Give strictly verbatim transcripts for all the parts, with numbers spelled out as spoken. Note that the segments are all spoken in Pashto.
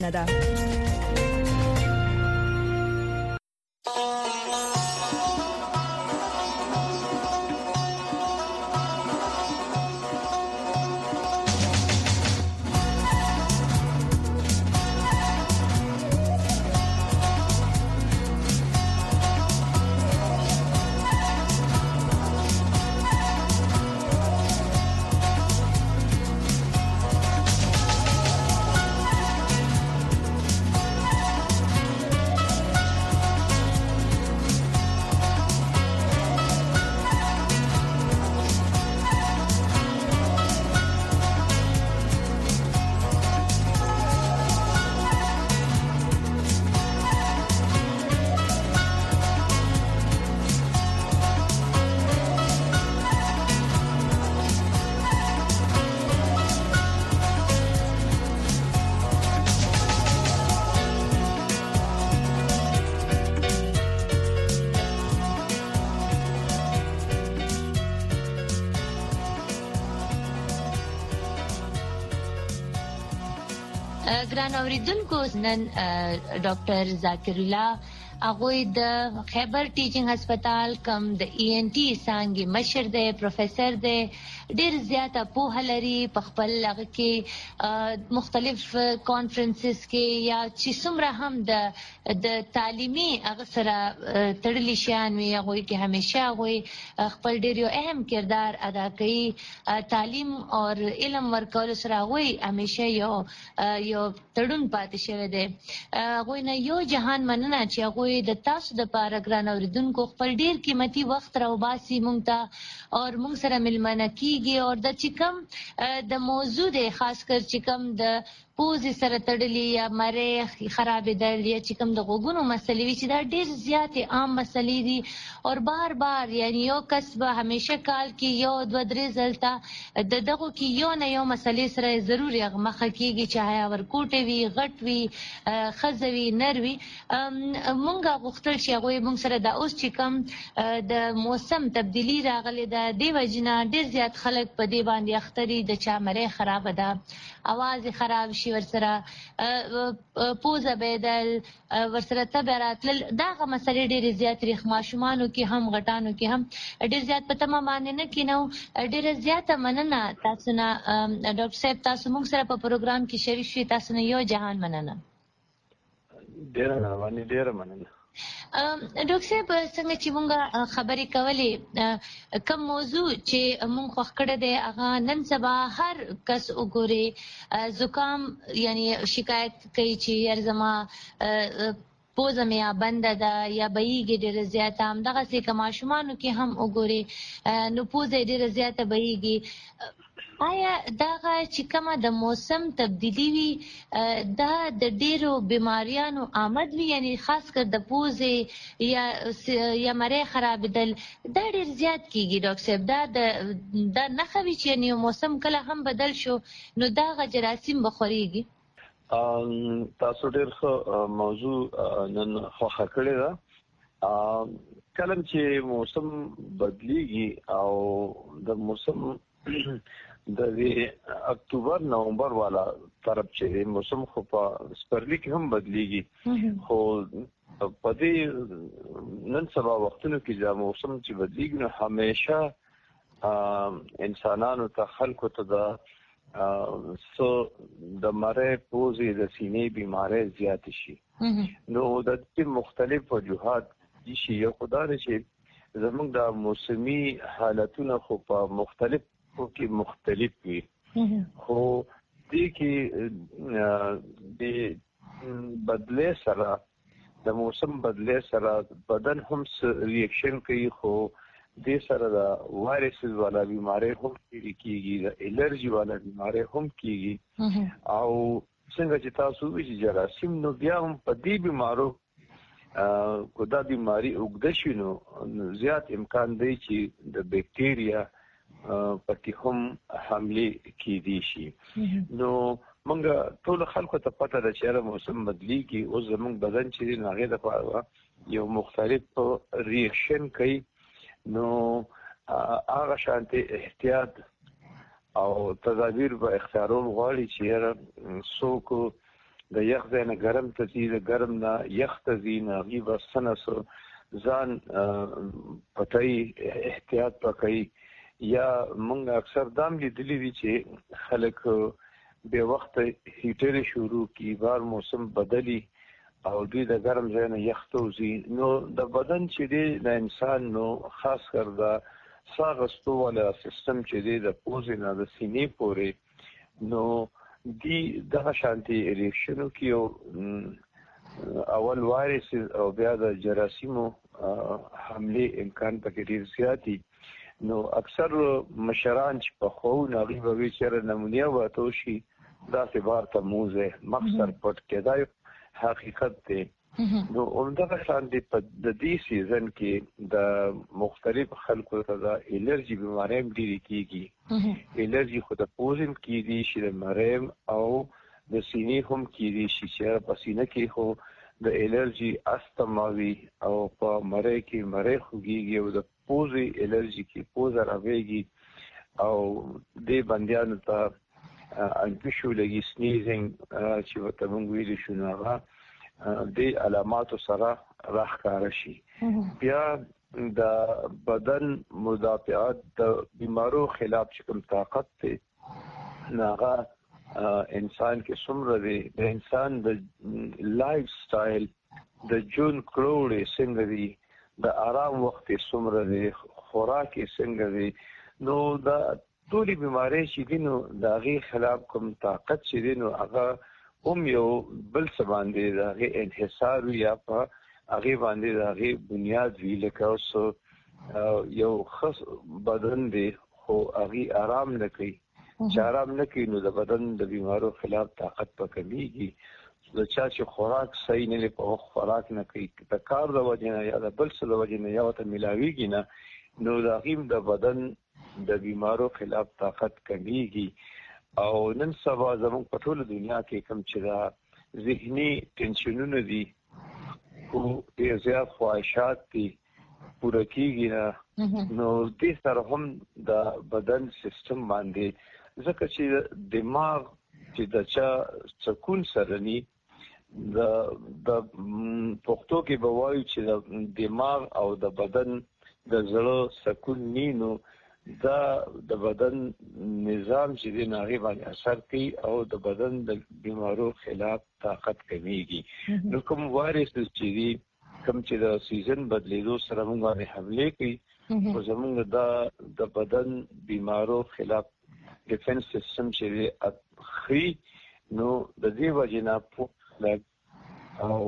نه ده. ګران اوریدونکو، نن ډاکټر ذاکر الله هغه د خیبر ټیچینګ هسپتال کم د ای ان ټي څانګې مشر دی، پروفیسور دی، ډیر زیاته پوهه لري په خپل هغه کې مختلف کانفرنسز کې یا چې څومره هم د د تعلیمي هغه سره تړلي شیان وي هغه کې همیشه هغه خپل ډیر یو اهم کردار ادا کوي. تعلیم او علم ورکول سره هغه همیشه یو یو تړون پاتې شوی دی. هغه نه یو جهان مننه چې هغه د تاسو د پاره ګران اوریدونکو خپل ډیر قیمتي وخت راوباسي مونږ ته او مونږ سره ملمنه کیږي او د چکم د موضوع د خاص کر چکم د پوزې سره تړلي یا مریخ خرابېدل یا چکم د غوږونو مسلې وي چې دا ډیر زیاتې عام مسلې دي او بار بار یعنی یو کس به همیشه کال کې یو دوه درې ځلته د دغو کې یو نه یو مسلې سره ضروري مخه کیږي چې حیا ورکوټې وي، غټ وي، ښځه وي، نر وي. مونږ غوښتل چې هغوی مونږ سره دا اوس چې کوم د موسم تبدیلي راغلې ده دې وجې نه ډېر زیات خلک په دې باندې اخته دي د چا مرۍ خرابه ده، اواز یې خراب شي، ورسره پوزه بهېدل، ورسره تبه راتلل، دغه مسلې ډېرې زیاتې دي. ماشومانو کې هم غټانو کې هم ډېر زیات په تمه باندې نه کینو. ډېره زیاته مننه تاسو نه ډاکټر صاحب، تاسو مونږ سره په پروګرام کې شریک شوي، تاسو نه یو جهان مننه. ډېره مهرباني، ډېره مننه. ډاکټر صاحب، څنګه چې مونږ خبرې کولې، کوم موضوع چې مونږ خوښ کړی دی هغه نن سبا هر کس وګوري، زکام یعنی شکایت کوي چې یار زما پوزه مې یا بنده ده یا بهیږي ډېره زیاته. همدغسې که ماشومانو کې هم وګوري نو پوزه یې ډېره زیاته بهیږي. آیا دغه چې کومه د موسم تبدیلي وي دا د ډېرو بیماریانو آمد وي، یعنی خاص کر د پوزې یا یا مرۍ خرابېدل دا ډېر زیات کېږي؟ ډاکټر صاحب، دا د دا نښه وي چې یعنی موسم کله هم بدل شو نو دغه جراثیم به خورېږي؟ تاسو ډېر ښه موضوع نن خوښه کړې ده. کله چې موسم بدلیږي او د موسم د اکتوبر نومبر والا طرف چې موسم خو په سپرلي کې هم بدلیږي، خو په دې نن سبا وختونو کې دا موسم چې بدلیږي نو همیشه انسانانو ته خلکو ته د سو د مرۍ پوزې د سینې بیماری زیات شي. نو د دې مختلف وجوهات دي شي. یو خو دا دی چې زموږ د موسمي حالتونه خو په مختلف کې مختلف وي، خو دې کې د بدلې سره د موسم بدلې سره بدن هم ریاکشن کوي، خو دې سره د وایرسز والا بیماری هم کېږي، د الرجي والا بیماری هم کېږي. او څنګه چې تاسو وایي چې جراثیم نو بیا هم په دې بیمارو کو دا بیماری اوږده شي نو زیات امکان دی چې د بیکټیریا پکې هم حمله کېدی شي. نو موږ ټول خلکو ته پته ده چې موسم بدلیږي، اوس زموږ بدن چې هغې دپاره یو مختلف ریاکشن کوي. نو هغه شانتي احتیاط او تدابیر به اختیارول غواړي چې څوک د یخ ځای نه ګرم ته ځي، د ګرم نه یخ ته ځي، نو هغوی به څه نه څه ځان پټوي، احتیاط به کوي. یا موږ اکثر دا هم لیدلي دي چې خلک بې وخته هیټرې شروع کړي، بار موسم بدلي او دوی د ګرم ځای نه یخ ته وځي. نو د بدن چې دی د انسان نو خاص کر د ساه اخیستو والا سیستم چې دی د پوزې نه د سینې پورې، نو دی دغه شانتي ریاکشنو کې یو اول وایرس او بیا د جراثیمو حمله امکان پکې ډېر زیات دي. نو اکثر مشران چې په خو ناغي به وی چیرې نمونیا وته شي داسې بار ته موزه مخسر پټ کېدای حقیقت دی. نو همدغه شان دی په د دې سیزن کې د مختلف خلکو ته د الرجی بیماری هم ډېرې کېږي. الرجی خو د پوزم کېږي چې د مریم او د سینې هم کېږي چې په سینه کې خو د الرجی استما وي او په مری کې مری خوږیږي او د پوزې الرجی کې پوزه راویږي او د بندیانو ته انفیشولوژي سنیزینګ چې ورته موږ ویلی شو نو هغه د علاماتو سره راښکاره شي. بیا د بدن مدافعات د بیمارو خلاف چې کوم طاقت دی هغه انسان کې څومره دی، د انسان د لایف سټایل د جون کړوړې څنګه دی، د آرام وخت څومره دی، خوراک څنګه دی. نو دا ټولې بیمارۍ چې دي نو د هغې خلاف کوم طاقت چې دی نو هغه هم یو بل څه باندې د هغې انحصار وي یا په هغې باندې د هغې بنیاد وي. لکه اوس یو ښه بدن دی خو هغې آرام نه کوي، چې آرام نه کوي نو د بدن د بیمارو خلاف طاقت په کمیږي. د چا چې خوراک صحیح نه دی په وخت خوراک نه کوي، د کار د وجې نه یا د بل څه د وجې نه یا ورته میلاویږي نه نو د هغې د بدن د بیمارو خلاف طاقت کمیږي. او نن سبا زموږ په ټوله دنیا کې کوم چې دا ذهني ټینشنونه دي خو ډېر زیات خواهشات دي پوره کېږي نه، نو دې سره هم د بدن سیستم باندې ځکه چې دماغ چې د چا سکون سره ني د د پښتو کې به وایو چې د دماغ او د بدن د زړه سکون ني نو دا د بدن نظام چې دی هغې باندې اثر کوي او د بدن د بیمارو خلاف طاقت کمیږي. نو کوم وایرس چې دی کوم چې د سیزن بدلیدو سره موږ باندې حمله کوي خو زموږ د د بدن بیمارو خلاف ډیفنس سیستم چې دی خري نو د دې وجې نه پوښتنه او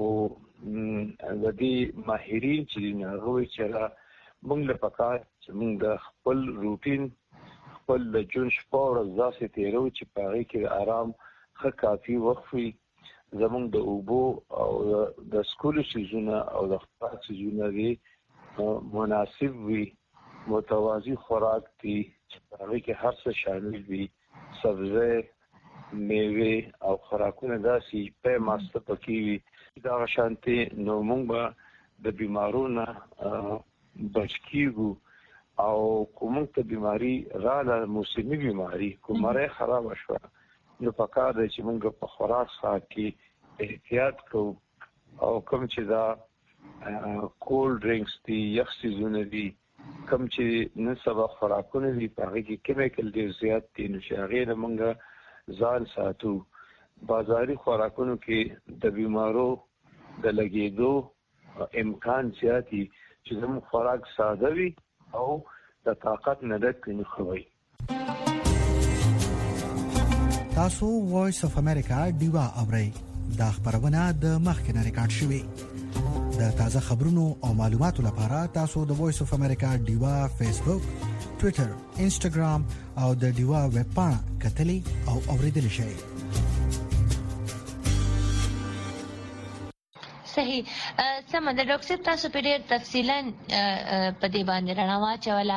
د دې ماهرین چې دی هغوی چې موږ له پکار چې موږ د خپل روټین خپل د جون شپه ورځ داسې تېرو چې په هغې کې د آرام ښه کافي وخت وي، زموږ د اوبو او د سکولو څیزونه او د خوراک څیزونه دې مناسب وي، متوازي خوراک دي چې په هغې کې هر څه شامل وي، سبزی میوې او خوراکونه داسې پی ماسته پکې وي دغه شانتې. نو موږ به د بیمارو نه بچ کیږو. او کومه ته بیماری رااله موسمي بیماری کومره خراب شوه نو پکار دی چې موږ په خوراک سات کې احتیاط کوو او کوم چې دا کول ډرینکس دي یخ څیزونه دي کوم چې نن سبا خوراکونه دي په هغې کې کیمیکل ډېر زیات دي نو چې هغې نه موږ ځان ساتو. بازاري خوراکونو کې د بیمارو د لګېدو امکان زیات دي چې زموږ خوراک ساده وي او د طاقت نه ډک وي نو ښه وي. تاسو وایس اف امریکا ډیوا اورئ. دا خبرونه د مخکې نه ریکارډ شوې. د تازه خبرونو او معلوماتو لپاره تاسو د وایس اف امریکا ډیوا فیسبوک، ټوئیټر، انسټاګرام او د ډیوا ویب پاڼه کتلی او اوریدل شئ. صحیح. سم ده ډاکټر صاحب تاسو په ډېر تفصیلا په دې باندې رڼا واچوله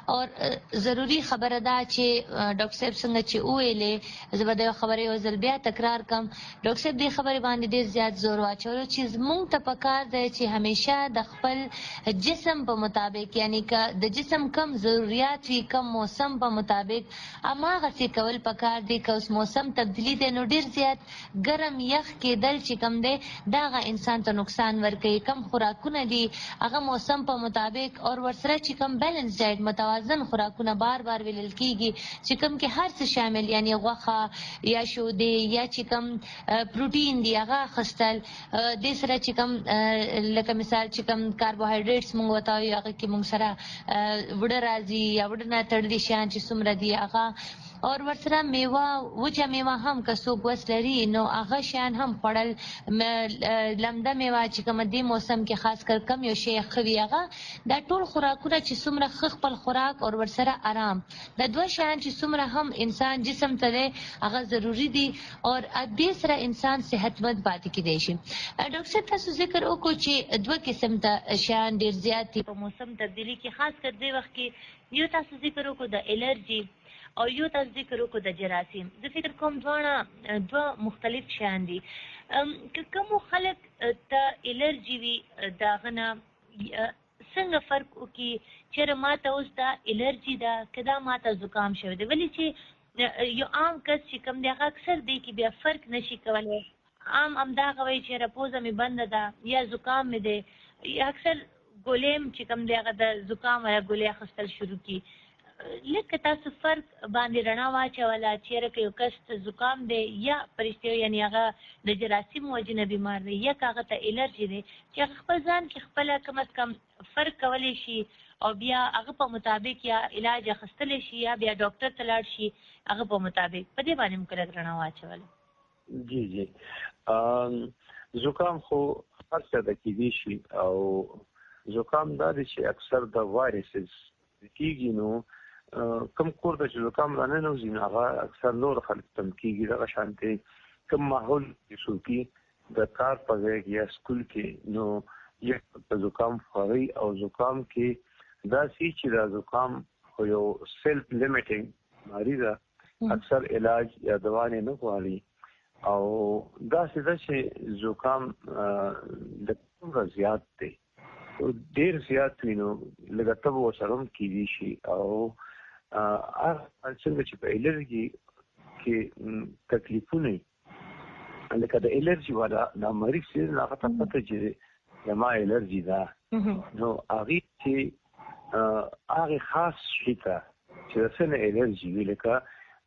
او ضروری خبره ده چې ډاکټر صاحب څنګه چې وویلې زه به د خبرې یو ځل بیا تکرار کم. ډاکټر صاحب دې خبرې باندې ډېر زیات زور واچولو چې موږ ته پکار دی چې همیشه د خپل جسم په مطابق یعنی که د جسم کم ضرورت وي کم موسم په مطابق هماغسې کول پکار دی. که اوس موسم تبدیلي دی نو ډېر زیات ګرم یخ کېدل چې کم دی دا هغه انسان ته نقصان ورکوي. کم خوراکونه دي هغه موسم په مطابق او ورسره چې کم بیلنس ډایټ متوازن خوراکونه بار بار ویل کېږي چې کم کې هر څه شامل یعنی غوښه یا شودې یا چې کم پروټین دی هغه اخیستل دې سره چې کم لکه مثال چې کم کاربوهایډریټس موږ ورته وایو هغه کې موږ سره وړه راځي یا وړه نه تړلي شیان چې څومره دي هغه اور ورسره میوه وچه میوه هم که څوک وس لري نو هغه شیان هم خوړل. لمده میوه چې کوم دې موسم کې خاص کر کم یو شی ښه وي هغه دا ټول خوراکونه چې څومره ښه خپل خوراک او ورسره آرام دا دوه شیان چې څومره هم انسان جسم ته دی هغه ضروري دي او دې سره انسان صحتمند پاتې کېدی شي. ډاکټر صاحب تاسو ذکر وکړو چې دوه قسم ته شیان ډېر زیات دي په موسم تبدیلي کې خاص کر دې وخت کې یو تاسو ذکر وکړو د الرجي او یو تاسو ذکر وکړو د جراثیم. زه فکر کوم دواړه دوه مختلف شیان دي. که کوم خلک ته الرجي وي د هغه نه څنګه فرق وکړي چېرې ما ته اوس دا الرجي ده که دا ما ته زکام شوی دی. ولې چې یو عام کس چې کوم دی هغه اکثر دی کې بیا فرق نشي کولی. عام همدغه وایي چې پوزه مې بنده ده یا زکام مې دی یا اکثر ګولۍ چې کوم دی هغه د زکام یا ګولۍ اخیستل شروع کړي. لکه تاسو فرق باندې رڼا واچوله چېرې که یو کس ته زکام دی یا پرشتیو یعنې هغه د جراثیم وجې نه بیمار دی یا که هغه ته الرجي دی چې هغه خپل ځان کې خپله کم از کم فرق کولی شي او بیا هغه په مطابق یا علاج اخیستلی شي یا بیا ډاکټر ته لاړ شي هغه په مطابق. په دې باندې موږ لږ رڼا واچوله. جی جی زکام خو هر څه د کېدی شي او زکام دا دی چې اکثر د وایرسز کېږي نو کم کور ته چې زکام را ننوځي نو هغه اکثر نور خلک تم کېږي دغه شانتې کم ماحول کې څوکي د کار په ځای کې یا سکول کې نو یک په زکام خوري او زکام کې دا سي چې دا زکام خو یو سیلف لیمیټینګ بیماري ده اکثر علاج یا دوا نه غواړي او دا څه ده چې زکام د څومره زیات دی ډېر زیات وي نو لږه تبه ورسره هم کېدی شي او هغه څنګه چې په الرجي کې تکلیفونه لکه د الرجي والا د مریض چې هغه ته پته چې زما الرجي ده نو هغې چې هغې خاص شي ته چې د څه نه الرجي وي لکه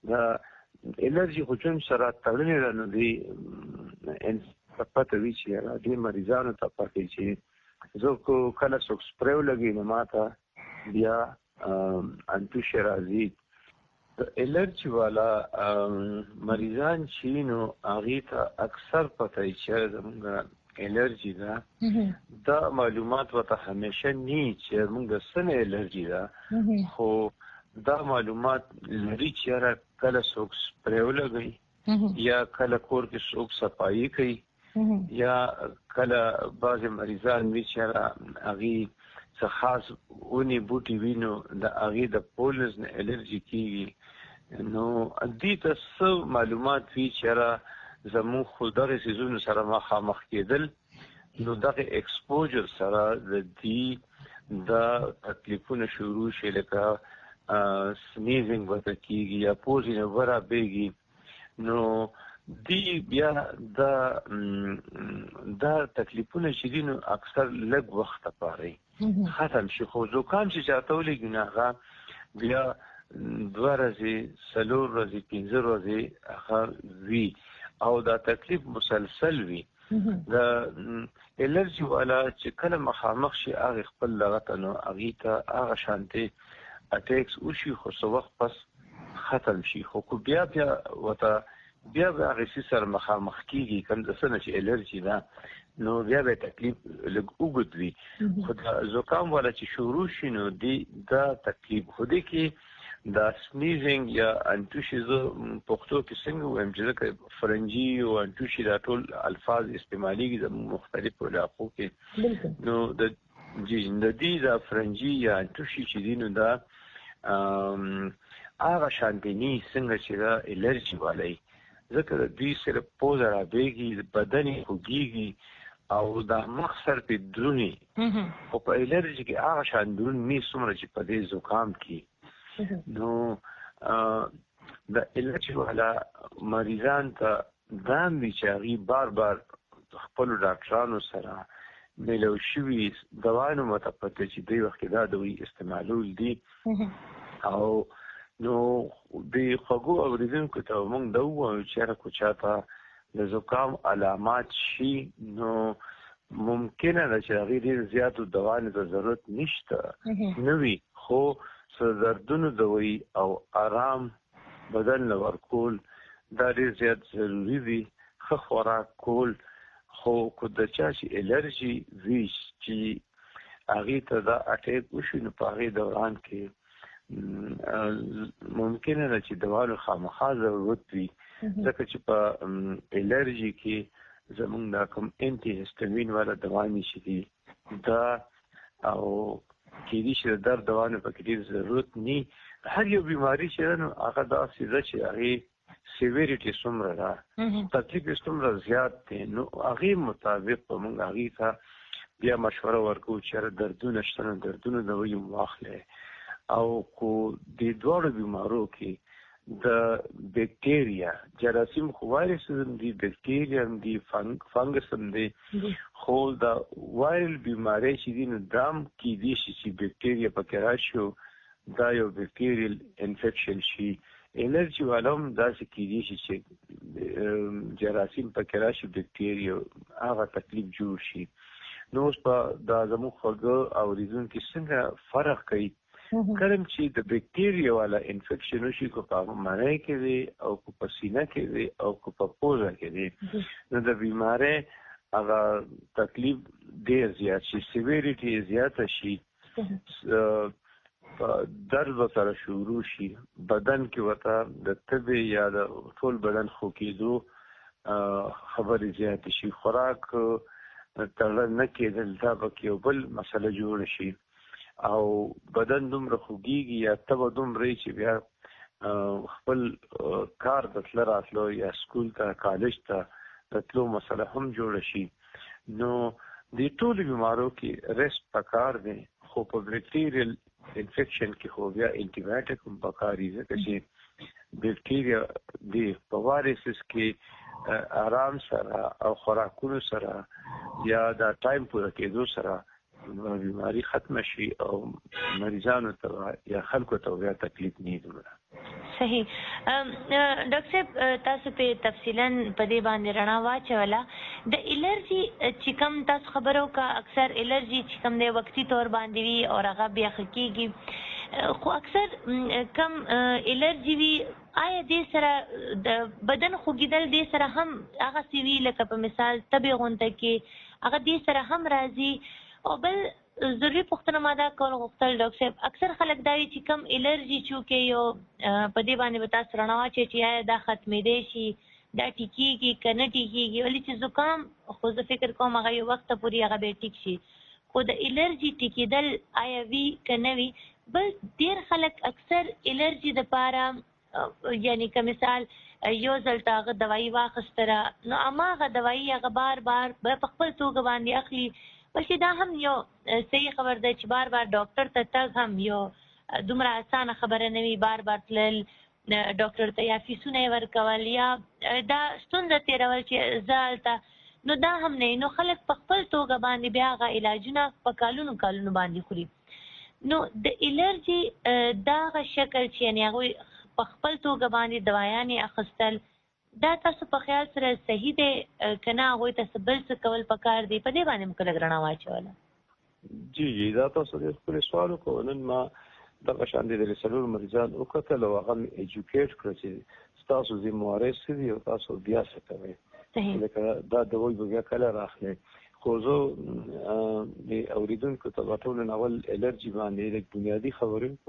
د الرجي خو جون سره تړلې ده نو دې پته وي چې دې مریضانو ته پکې چې زه کو کله څوک سپری ولګي نو ما ته بیا انتوشه راځي. الرجي والا مریضان چې نو هغې ته اکثر پته وي چې زموږ الرجي ده دا معلومات ورته همیشه ني چې موږ د څه نه الرجي ده خو دا معلومات لري چې کله څوک سپری ولګوي یا کله کور کې څوک صفایي کوي یا کله بعضې مریضان وي چې هغې څه خاص ونې بوټي وي نو د هغې د پولز نه الرجي کېږي نو دې ته څه معلومات وي چې زموږ خو دغې څیزونو سره مخامخ کېدل نو دغه ایکسپوجر سره د دې د تکلیفونه شروع شي لکه سنیزنګ ورته کېږي یا پوزې نه ورابېږي نو دی بیا دا دا تکلیفونه چې دي نو اکثر لږ وخت لپاره ختم شي خو زکام چې چاته ولګي نو هغه بیا دوه ورځې څلور ورځې پنځه ورځې هغه وي او دا تکلیف مسلسل وي. د الرجي والا چې کله مخامخ شي هغې خپل دغه ته نو هغې ته هغه شانتې اټیکس وشي خو څه وخت پس ختم شي خو کو بیا بیا ورته بیا به هغې سي سره مخامخ کېږي کوم د څه نه چې الرجي ده نو بیا به تکلیف لږ اوږد وي خو د زکام والا چې شروع شي نو دا تکلیف خو دې کې دا سنیزینګ یا انټوشي زه پښتو کې څنګه وایم چې ځکه فرنجي او انټوشي دا ټول الفاظ استعماليږي د مختلفو علاقو کې نو د جی د دې دا فرنجي یا انټوشي چې دي نو دا هغه شانتني څنګه چې دا الرجي والی ځکه د دې سره پوز راځي بدن خوږيږي او دا مخ سر په درونی او په الرجي کې هغه شان درون می څومره چې په دې زکام کې نو د الرجي والا مریضان ته دا میچاري بار بار خپل ډاکټرانو سره ملو شوي دوايانو متپته چې دوی وخت دا دوی استعمالول دي او نو د خوګو اوریدونکو ته موږ دا وایو چې راکو چاته د زکام علامات شي نو ممکنه ده چې هغه ډیر زیاتو دواونو ته ضرورت نشته نوې خو سر دردونو دوی او آرام بدن لور کول دا ډیر زیات ضروری دي خو خوراک کول خو کو د چا چې الرجي وی چې هغه ته دا اټیک وشي نو په هغه دوران کې ممکنه ده چې دواونو خامخا ضرورت وي ځکه چې په الرجي کې زمونږ دا کوم انټي هیسټامین والا دوا نشي دي دا او کې دي چې درد دواونو په کې ډیر ضرورت ني هر یو بیماری چې نو هغه دا سیده چې هغه سیویریټي څومره ده تکلیف څومره زیات دي نو هغه مطابق موږ هغه ته بیا مشوره ورکو چې دردونه شته دردونه دوی واخلې او کو د دوړو بیمارو کې د بیکټیریا جراثیم خو وایرس هم دي بیکټیریا هم دي فنګس هم دي خو دا وایرل بیماری چې دي نو دام کې دي چې بیکټیریا پکې راشي دا یو بیکټیریل انفیکشن شي الرجي والوم دا چې دي چې جراثیم پکې راشي بیکټیریا هغه تکلیف جوړ شي نو اوس په دا زموږ خوږ او ریزون کې څنګه فرق کوي کله چې د بیکټیریا والا انفیکشن وشي کو په معنی کې وي او کو په سینه کې وي او کو په پوزه کې وي نو د بیماری هغه تکلیف ډیر زیات شي سیویریټي زیات شي درد سره شروع شي بدن کې وته د تبه یا د ټول بدن خو کېدو خبرې زیات شي خوراک تړل نه کېدل دا به یو بل مسله جوړ شي او بدن دومره خوږيږي یا تبه دومره چې بیا خپل کار د تل راتلو یا سکول ته کالج ته تلو مسله هم جوړ شي نو د ټول بیمارو کې ریسټ پکار دی خو په بیکټیریل انفیکشن کې خو بیا انټي بایوټیک هم پکاري ځکه چې بیکټیریا د په وایرسز کې آرام سره او خوراکونو سره یا دا ټایم پوره کېدو سره بیماری ختم شي او مریضانو ته یا خلکو ته بیا تکلیف نه دومره صحیح ډاکټر صاحب تاسو په تفصیلا په دې باندې رڼا واچولا د الرجي چې کوم تاسو خبرو کا اکثر الرجي چې کوم د وقتی طور باندې وي او هغه بیا خکېږي خو اکثر کم الرجي وي آیا دې سره د بدن خوږیدل دې سره هم هغه سوي لکه په مثال تبه غونډه کې هغه دې سره هم راځي او بل ضروري پوښتنه ما دا کول غوښتل ډاکټر صاحب اکثر خلک دا چې کم الرجي چوکې یو په دې باندې به تاسو رڼا واچوئ چې آیا دا ختمېدی شي دا ټیکېږي که نه ټیکېږي ولې چې زکام خو زه فکر کوم هغه یو وخته پورې هغه به ټیک شي خو د الرجي ټیکېدل آیا وي که نه وي بل ډېر خلک اکثر الرجي دپاره یعنی که مثال یو ځل ته هغه دوایي واخیستله نو هماغه دوایي هغه بار بار به په خپل توګه باندې اخلي بلکې دا هم یو صحیح خبر ده چې بار بار ډاکټر ته تګ هم یو دومره اسانه خبره نه وي بار بار تلل ډاکټر ته یا فیسونه یې ورکول یا دا ستونزه تېرول چې زه هلته نو دا هم نه نو خلک په خپل توګه باندې بیا هغه علاجونه په کالونو کالونو باندې خوري نو د الرجي دغه شکل چې یعنې هغوی په خپل توګه باندې دوايانې اخیستل دا تاسو په خیال سره صحیح دی که نه هغوی ته بل څه کول پکار دی په دې باندې مو که لږ رڼا واچوله جی جی دا تاسو ډېر ښکلی سوال وکړو نن ما دغه شان دي د څلور مریضان وکتل او هغه مې ایجوکیټ کړه چې ستاسو ذموارۍ څه دي او تاسو بیا څه کوئ لکه دا دوی به بیا کله راخلئ خو زه د اورېدونکو ته به ټولو اول الرجي باندې لږ بنیادي خبرې وکړم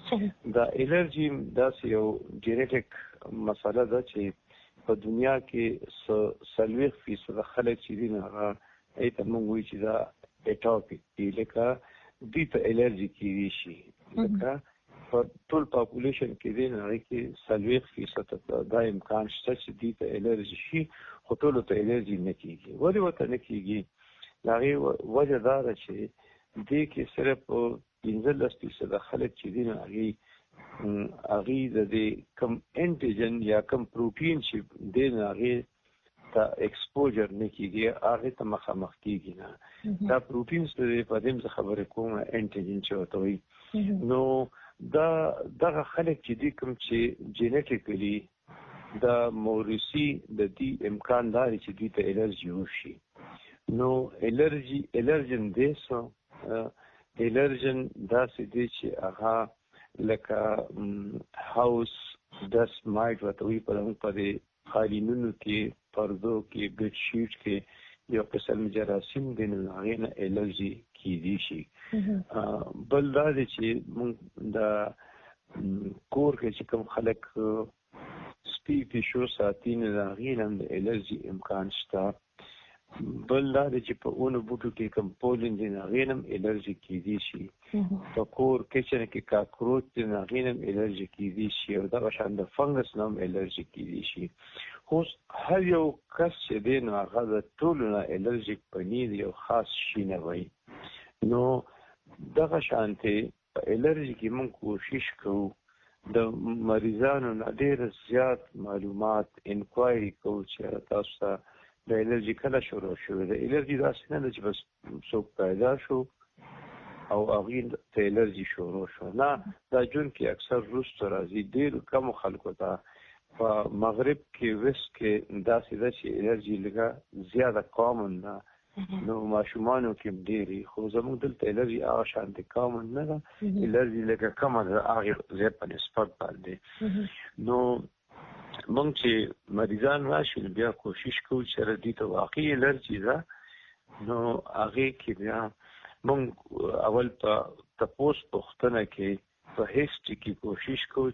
دا الرجی دا یو جینیټیک مسله ده چې په دنیا کې سلويخ فیصد خلک چې دي نه هغه ایت موږ وی چې دا اټاپیک دی لکه دې ته الرجی کیږي شي لکه په ټول پاپولیشن کې دی نه کې سلويخ فیصد دا امکان شته چې دې ته الرجی شي خو ټول ته الرجی نه کیږي ولې وته نه کیږي دا وجه دا ده چې دې کې صرف پنځلس فیصد خلک چې دي نه هغه هغه د دې کم انټیجن یا کم پروتین چې د هغه ته ایکسپوجر نه کیږي هغه ته مخامخ کیږي نه دا پروتین څه په دې څه خبره کومه انټیجن چې وته وي نو دا دغه خلک چې دي کوم چې جینیټیکلی دا مورثي د دې امکان لري چې دوی ته الرجی وشي نو الرجی الرجن دې سو الرجن دا څه دي چې هغه لکه هاوس دس مایټ وتوی په دغه په خالینونو کې پردو کې بیډ شیټ کې یو قسم جراثیم د نغې نه الرجی کیدی شي بل دا چې موږ د کور کې چې کوم خلک سپی پیشو ساتین د نغې نه د الرجی امکان شته بل دا چې په اونو بوټو کې کوم پولین د نغې نه الرجی کیدی شي په کور کچن کې کاکروچ د نغې نه الرجی کیدی شي او دا شان د فنګس نوم الرجی کیدی شي خو هر یو کس چې دی نو هغه د ټولو نه الرجیک پنیر یو خاص شي نه وي نو دغه شانتي په الرجی کې موږ کوشش کوو د مریضانو نه ډېر زیات معلومات انکوایري کوو چې تاسو ته د الرجی کله شروع شوه د الرجی داسې نه چې بس څوک پیدا شو او هغه ته الرجی شروع شو نه دا جون کې اکثر روس راځي ډېر کم خلکو ته په مغرب کې وست کې داسې ده چې الرجی لږه زیاده کامن ده نو ماشومانو کې ډېری خو زموږ دلته الرجی هغه شانتي کامن نه ده الرجی لږه کمه ده هغه زیات په نسبت باندې نو مونږ چې مریضان راشي بیا کوشش کوو چې ردی ته واقعي الرجی ده نو هغه کې بیا مونږ اول په تپوس پوښتنه کې په هیستوري کې کوشش کوو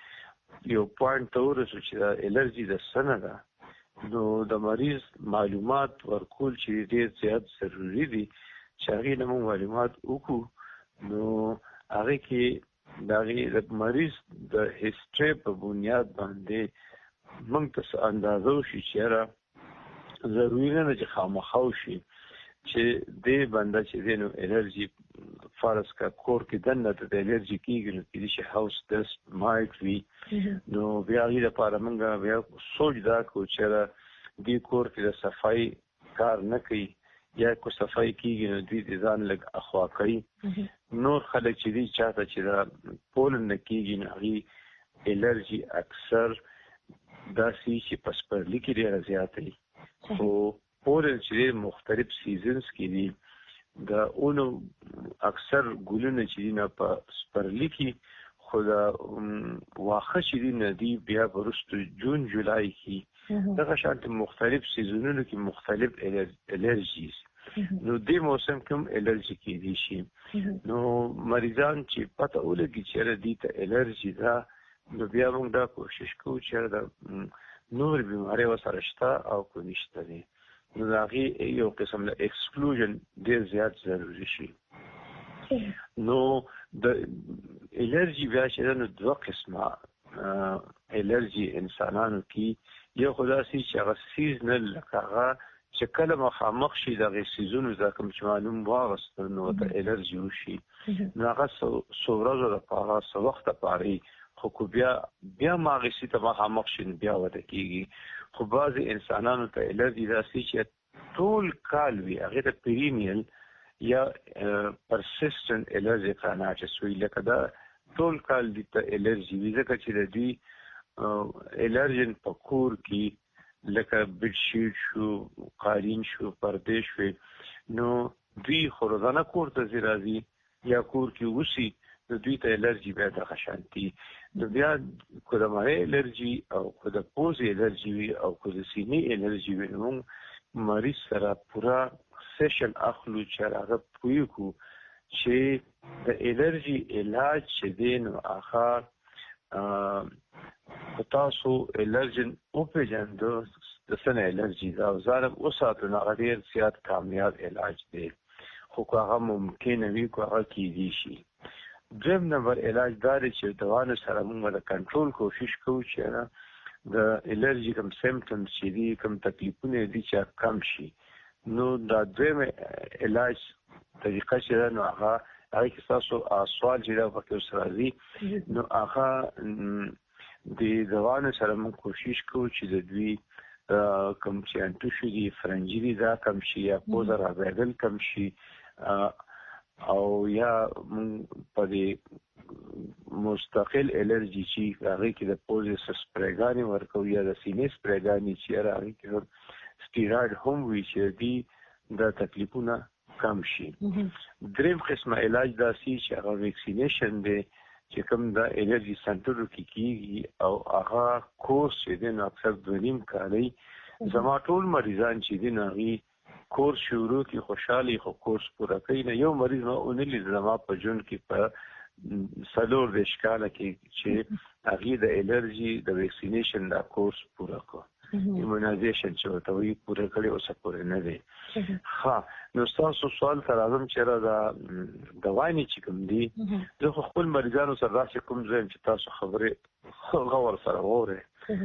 چې یو پوینټ ته ورسو چې دا الرجی د سنه ده نو د مریض معلومات ورکول چې ډېر زیات ضروری دي چې هغه نه مونږ معلومات وکړو نو هغه کې د مریض د هیستوري په بنیاد باندې موږ ته اندازو شي چې را ضروري نه چې خامخا شي چې دې بنده چې دینو انرژي فرض کا کور کې دنه د انرژي کېږي نو کې شي هاوس دست مایټ وی نو بیا یې لپاره موږ بیا سوچ دا کو چې دې کور کې د صفای کار نه کوي یا کو صفای کېږي نو دې ځان لګ اخوا کوي نور خلک چې دې چاته چې دا پول نه کېږي نه هغه الرجی اکثر داسې چې پسپرلی کې ډېر زیات دي خو پول چې مختلف سیزنز کې دي دا اونو اکثر ګلونه چې دي نه په سپرلی کې خو دا واخه چې دي نه دي بیا ورستو جون جولای کې دغه شانت مختلف سیزنونو کې مختلف الرجیز نو دې موسم کوم الرجی کې دي شي نو مریضان چې پته ولګي چې دې ته الرجی ده نو بیا موږ دا کوشش کوو چې دا نور بیماری وسره شته او کو نشته دي نو دا غي یو قسم له ایکسکلوژن ډیر زیات ضروری شي نو د الرجی بیا چې نو دوه قسمه الرجی انسانانو کې یو خداسي چې هغه سیزنل لکه چې کله مخامخ شي د سیزونو د کوم چې معلوم واغست نو د الرجی وشي نو هغه سورزو د پاره سو وخت پاره خو کو بیا بیا ماغسی ته مخامخ شي بیا وته کیږي خو بعض انسانانو ته الرجی داسي چې ټول کال وی هغه د پیرینیل یا پرسیسټنت الرجی کاناټس وی لکه دا ټول کال د الرجی وی ځکه چې د دې الرجن پکور کې لکه بیډ شیټ شو قالین شو پردې شو نو دوی خورزانه کور ته زیرازي یا کور کې وسی د دوی ته الرجی بیا د خشانتي نو بیا کو د مړې الرجی او کو د پوزې الرجی وي او کو د سینې الرجی وي نو مریض سره پورا سیشن اخلو چې هغه پوي کو چې د الرجي علاج چې دین او هغه تاسو الرجن او پیجن د سنه الرجي دا زارم اوساتو نه غیر زیات کامیاب علاج دی خو هغه ممکن وي کو هغه کیږي شي. دریم نمبر علاج دار چې دوانو سره موږ د کنټرول کوشش کوو چې د الرجي کوم سیمپټمز چې دي کوم تکلیفونه دي چې کم شي. نو دا دریم علاج طریقه چې نو هغه هغه کې تاسو سوال چې دا وکړو سره نو هغه د دوانو سره موږ کوشش کوو چې د دوی کوم چې انټو شي دي فرنجي دا کم شي یا پوزر راغل کم شي او یا په دې مستقل الرجي چې هغه کې د پوزس سپریګانی ورکو یا د سینې سپریګانی چې هغه کې سټیراید هم وی چې دی د تکلیفونه کم شي. دریم قسمه علاج داسي چې هغه ویکسینیشن دی چې کوم د الرجي سنټر کې کیږي او هغه کورس چې د اکثر د نیم کالي زما ټول مریضان چې دي نغي کورس شروع کی خوشحالي خو کورس پورا کوي نه. یو مریض ما اونلی زما په جون کې په سلور د ښکاله کې چې هغه د الرجي د ویکسینیشن دا کورس پورا کو ایمونایزیشن چې ته وی پورا کړی او څه پورا نه دی. ها نو تاسو سوال تر اعظم چې را دا دواني چې کوم دي زه خپل مریضانو سره راځم کوم ځای چې تاسو خبره غوړ سره وره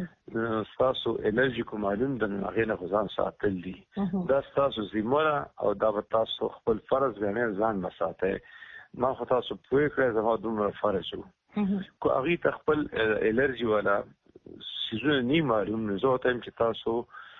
تاسو الرجي کوم معلوم د هغه غزان ساتل دي دا تاسو زموږه او دا تاسو خپل فرض غنې ځان مساته ما خو تاسو پوي کړئ زما دومره فرض وو کو هغه خپل الرجي ولا سيزونه ني معلوم نه زه ته چې تاسو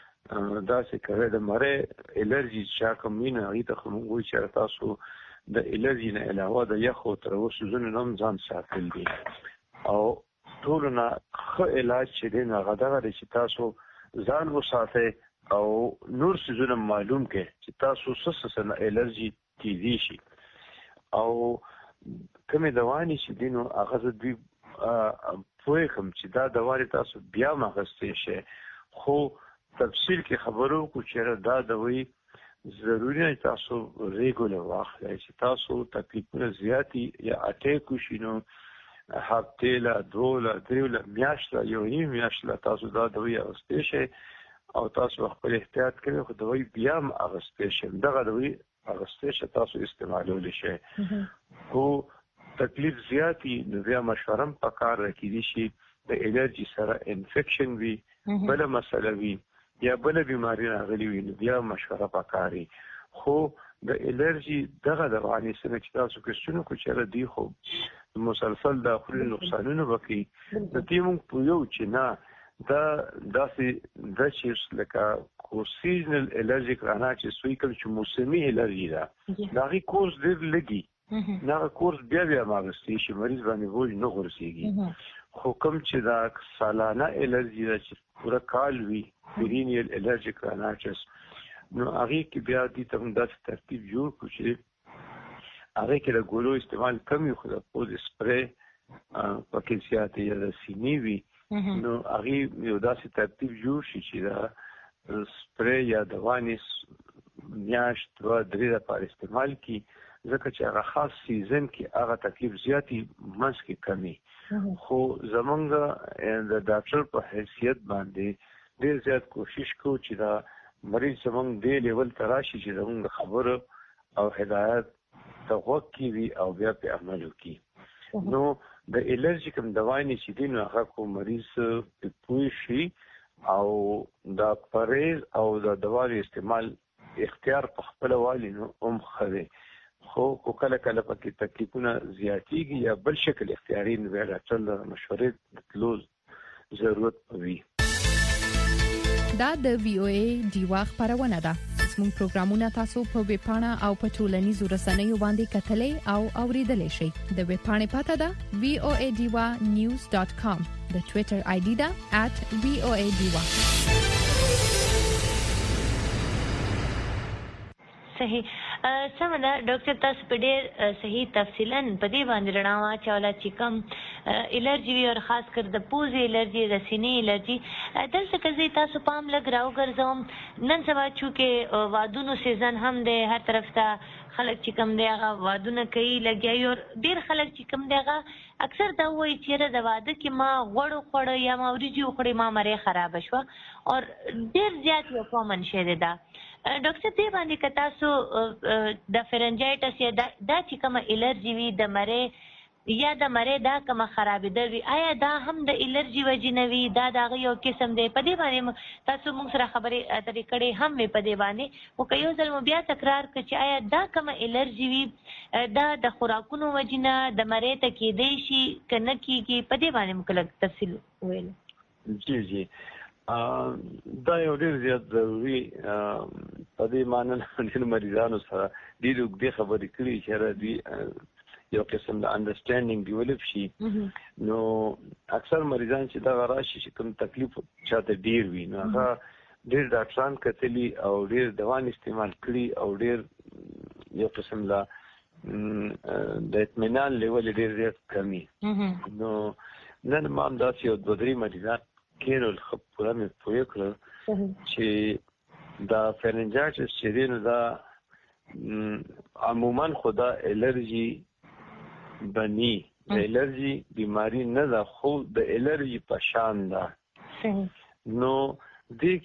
دا څه کوي د مره الرجي چې کوم نه هغه ته کوم وي چې تاسو د الرجي نه علاوه د یخو تر اوسه زونه نوم ځان ساتل دي او ټولنا خو علاج چې دی نه غدغه چې تاسو ځان وساته او نور سيزونه معلوم کې چې تاسو سس نه الرجي کیږي شي او کومه دواني چې دینو هغه دوی پوهه کوم چې دا دواري تاسو بیا مغستې شي خو تفصیل کې خبرو کو چې دا دوی ضروري نه تاسو ریګولر واخلئ چې تاسو تکلیفونه زیاتی یا اٹیک شینو هفته لا دوله دریوله میاشت یو نیم میاشت تاسو دا دوی اغستې شي او تاسو خپل احتیاط کوئ خو دوی بیا هم اغستې شي دغه دوی اغستې شي تاسو استعمالول شي خو تکلیف زیاتی نو بیا مشورم پکار راکېدي شي د الرجي سره انفیکشن وي بل مسله وي یا بل بیماری راغلي وي نو بیا مشوره پکاري. خو د الرجي دغه دواني سره چې تاسو کې شنو کو چې دی خو مسلسل داخلي نقصانونه وکي د دې موږ په یو چې نه دا داسې د چې لکه کو سیزنل الرجیک رانا چې سوی کوم چې موسمي الرجي دا دغه کورس ډېر لګي دا کورس بیا بیا ماغستې شي مریض باندې وځي نه غورسيږي خو کوم چې دا سالانه الرجي دا چې پورا کال وی پرینیل الرجیک رانا چې نو هغه کې بیا دې ته داسې ترتیب جوړ کړو چې هغه کې د ګولو استعمال کم یو خو د پوز سپری پکې زیاتې یا د سینې وي نو هغه یو داسې ترتیب جوړ شي چې دا سپری یا دواني میاشت دوه درې لپاره استعمال کی ځکه چې هغه خاص سیزن کې هغه تکلیف زیاتی منځ کې کمی خو زمونږ د ډاکټر په حیثیت باندې ډېر زیات کوشش کوو چې دا مریض زمونږ دې لیول ته راشي چې زمونږ خبره او هدایت ته غوږ کیږي او بیا په عمل وکړي. نو د الرجي کوم دواني چې دي نو هغه کو مریض په پوي شي او دا پرهیز او د دواري استعمال اختیار په خپل والی نو هم خره خو کو کله کله پکې تکلیفونه زیاتیږي یا بل شکل اختیاري نه ویل ټول مشورې تلو ضرورت وي. دا د وی او ای دیوا خبرونه ده. زموږ پروګرامونه تاسو په ویب پاڼه او په ټولنیزو رسنیو باندې کتلې او اوریدلې شئ. د ویب پاڼې پته ده وی او ای دیوا نیوز ډاٹ کام. د ټوئیټر آی ډي ده ات وی او ای دیوا. صحیح سمه ده ډاکټر تاسو په ډېر صحیح تفصیلا په دې باندې رڼا واچوله چې کوم الرجي وي او خاص کر د پوزې الرجي د سینې الرجي دلته که زه تاسو پام لږ راوګرځوم نن سبا چونکې وادونو سیزن هم دی هر طرف ته خلک چې کوم دی هغه وادونه کوي لګیایي او ډېر خلک چې کوم دی هغه اکثر دا وایي چېرې د واده کې ما غوړ وخوړه یا ما وریجې وخوړې ما مرۍ خرابه شوه او ډېر زیات یو کامن شی دی دا ډاکټر دې باندې که تاسو د فرنجایټس یا دا چې کومه الرجي وي د مرۍ یا د مرۍ دا کومه خرابېدل وي آیا دا هم د الرجي وجې نه وي دا د هغه یو قسم دی په دې باندې تاسو موږ سره خبرې اترې کړې هم وي په دې باندې خو که یو ځل مو بیا تکرار کړه چې آیا دا کومه الرجي وي دا د خوراکونو وجې نه د مرۍ ته کېدی شي که نه کېږي په دې باندې موږ لږ تفصیل وویل جی جی دا یو ډېر زیات ضروري په دې معنی ډېرو مریضانو سره ډېرې اوږدې خبرې کړي چې دوی یو قسم د انډرسټینډینګ ډیولپ شي نو اکثر مریضان چې دا راشي چې کوم تکلیف چاته ډیر وي نو هغه ډیر ډاکټران کتلي او ډیر دوان استعمال کړي او ډیر یو قسم لا د اطمینان لیول ډیر زیات کمی نو نن ما هم داسې یو دوه درې مریضان کېنول ښه پوره مې پوه کړه چې دا فرنجایټس چې دی نو دا عموما خو دا الرجي بني د الرجي بیماری نه ده خو د الرجي په شان ده نو دې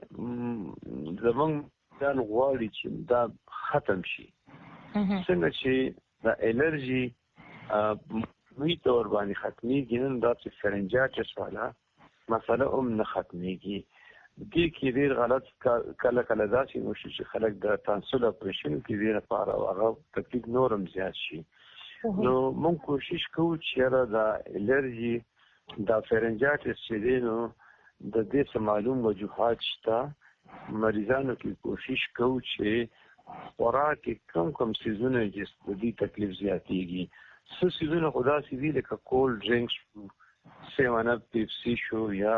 کې زمونږ ځان غواړي چې دا ختم شي څنګه چې د الرجي مې تور باندې ختمېږي نن دا چې فرنجایټس والا مسله هم نه ختمېږي دې کې ډېر غلط کله کله داسې وشي چې خلک د تانسل اپریشن کې دې لپاره هغه تکلیف نور هم زیات شي نو مونږ کوشش کوو چې دا الرجي دا فرنجایټس چې دی نو د دې څه معلوم وجوهات شته مریضانو کې کوشش کوو چې خوراک کې کم کم سیزونه چې د دې تکلیف زیاتېږي څه سیزونه خو داسې دي لکه کولډ ډرنکس سیون اپ پیپسي شو یا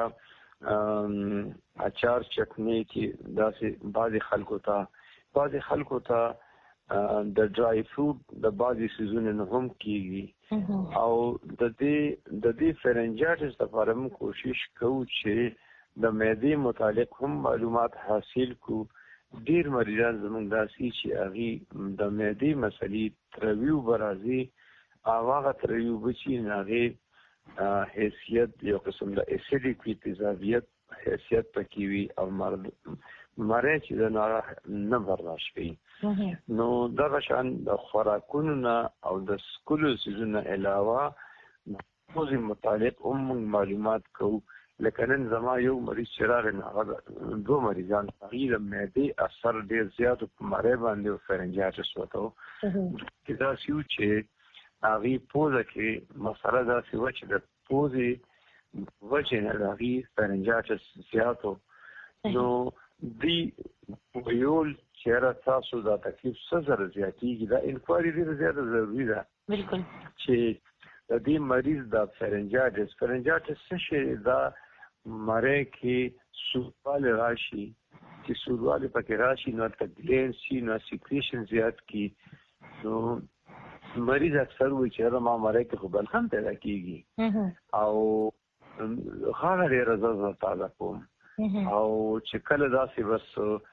اچار چټني کې داسې بعضې خلکو ته بعضې خلکو ته د ډرای فروټ د بعضې سیزونه نه هم کېږي او د دې د دې فرنجایټس لپاره موږ کوشش کوو چې د معدې متعلق هم معلومات حاصل کړو ډېر مریضان زموږ داسې چې هغې د معدې مسلې ترویو به راځي او هغه ترویو به چې د هغې حیثیت یو قسم د اسیډیک وي تیزابیت حیثیت پکې وي او مرۍ چې د ناروغ نه برداشت کوي نو دغه شان د خوراکونو نه او د سکلو څیزونو علاوه د پوزې متعلق هم معلومات کوو لکه نن زما یو مریض چې راغی نو هغه دوه مریضان هغوی د معدې اثر ډېر زیات په مرۍ باندې او فرنجایټس ورته و چې داسې و چې هغوی پوزه کې مسله داسې وه چې د پوزې وجې نه د هغوی فرنجایټس زیات و نو دی ویول چیرې تاسو دا تکلیف څه زره زیاتېږي دا انکوایري ډېره زیاته ضروري ده بالکل چې د دې مریض دا فرنجایټس فرنجایټس څه شی دا مرۍ کې سوروالی راشي چې سوروالی پکې راشي نو هلته ګلین شي نو سیکریشن زیات کړي نو مریض اکثر وایي چې یاره ما مرۍ کې خو بلخم پیدا کېږي او هغه ډېره زر زر تازه کوم او چې کله داسې بس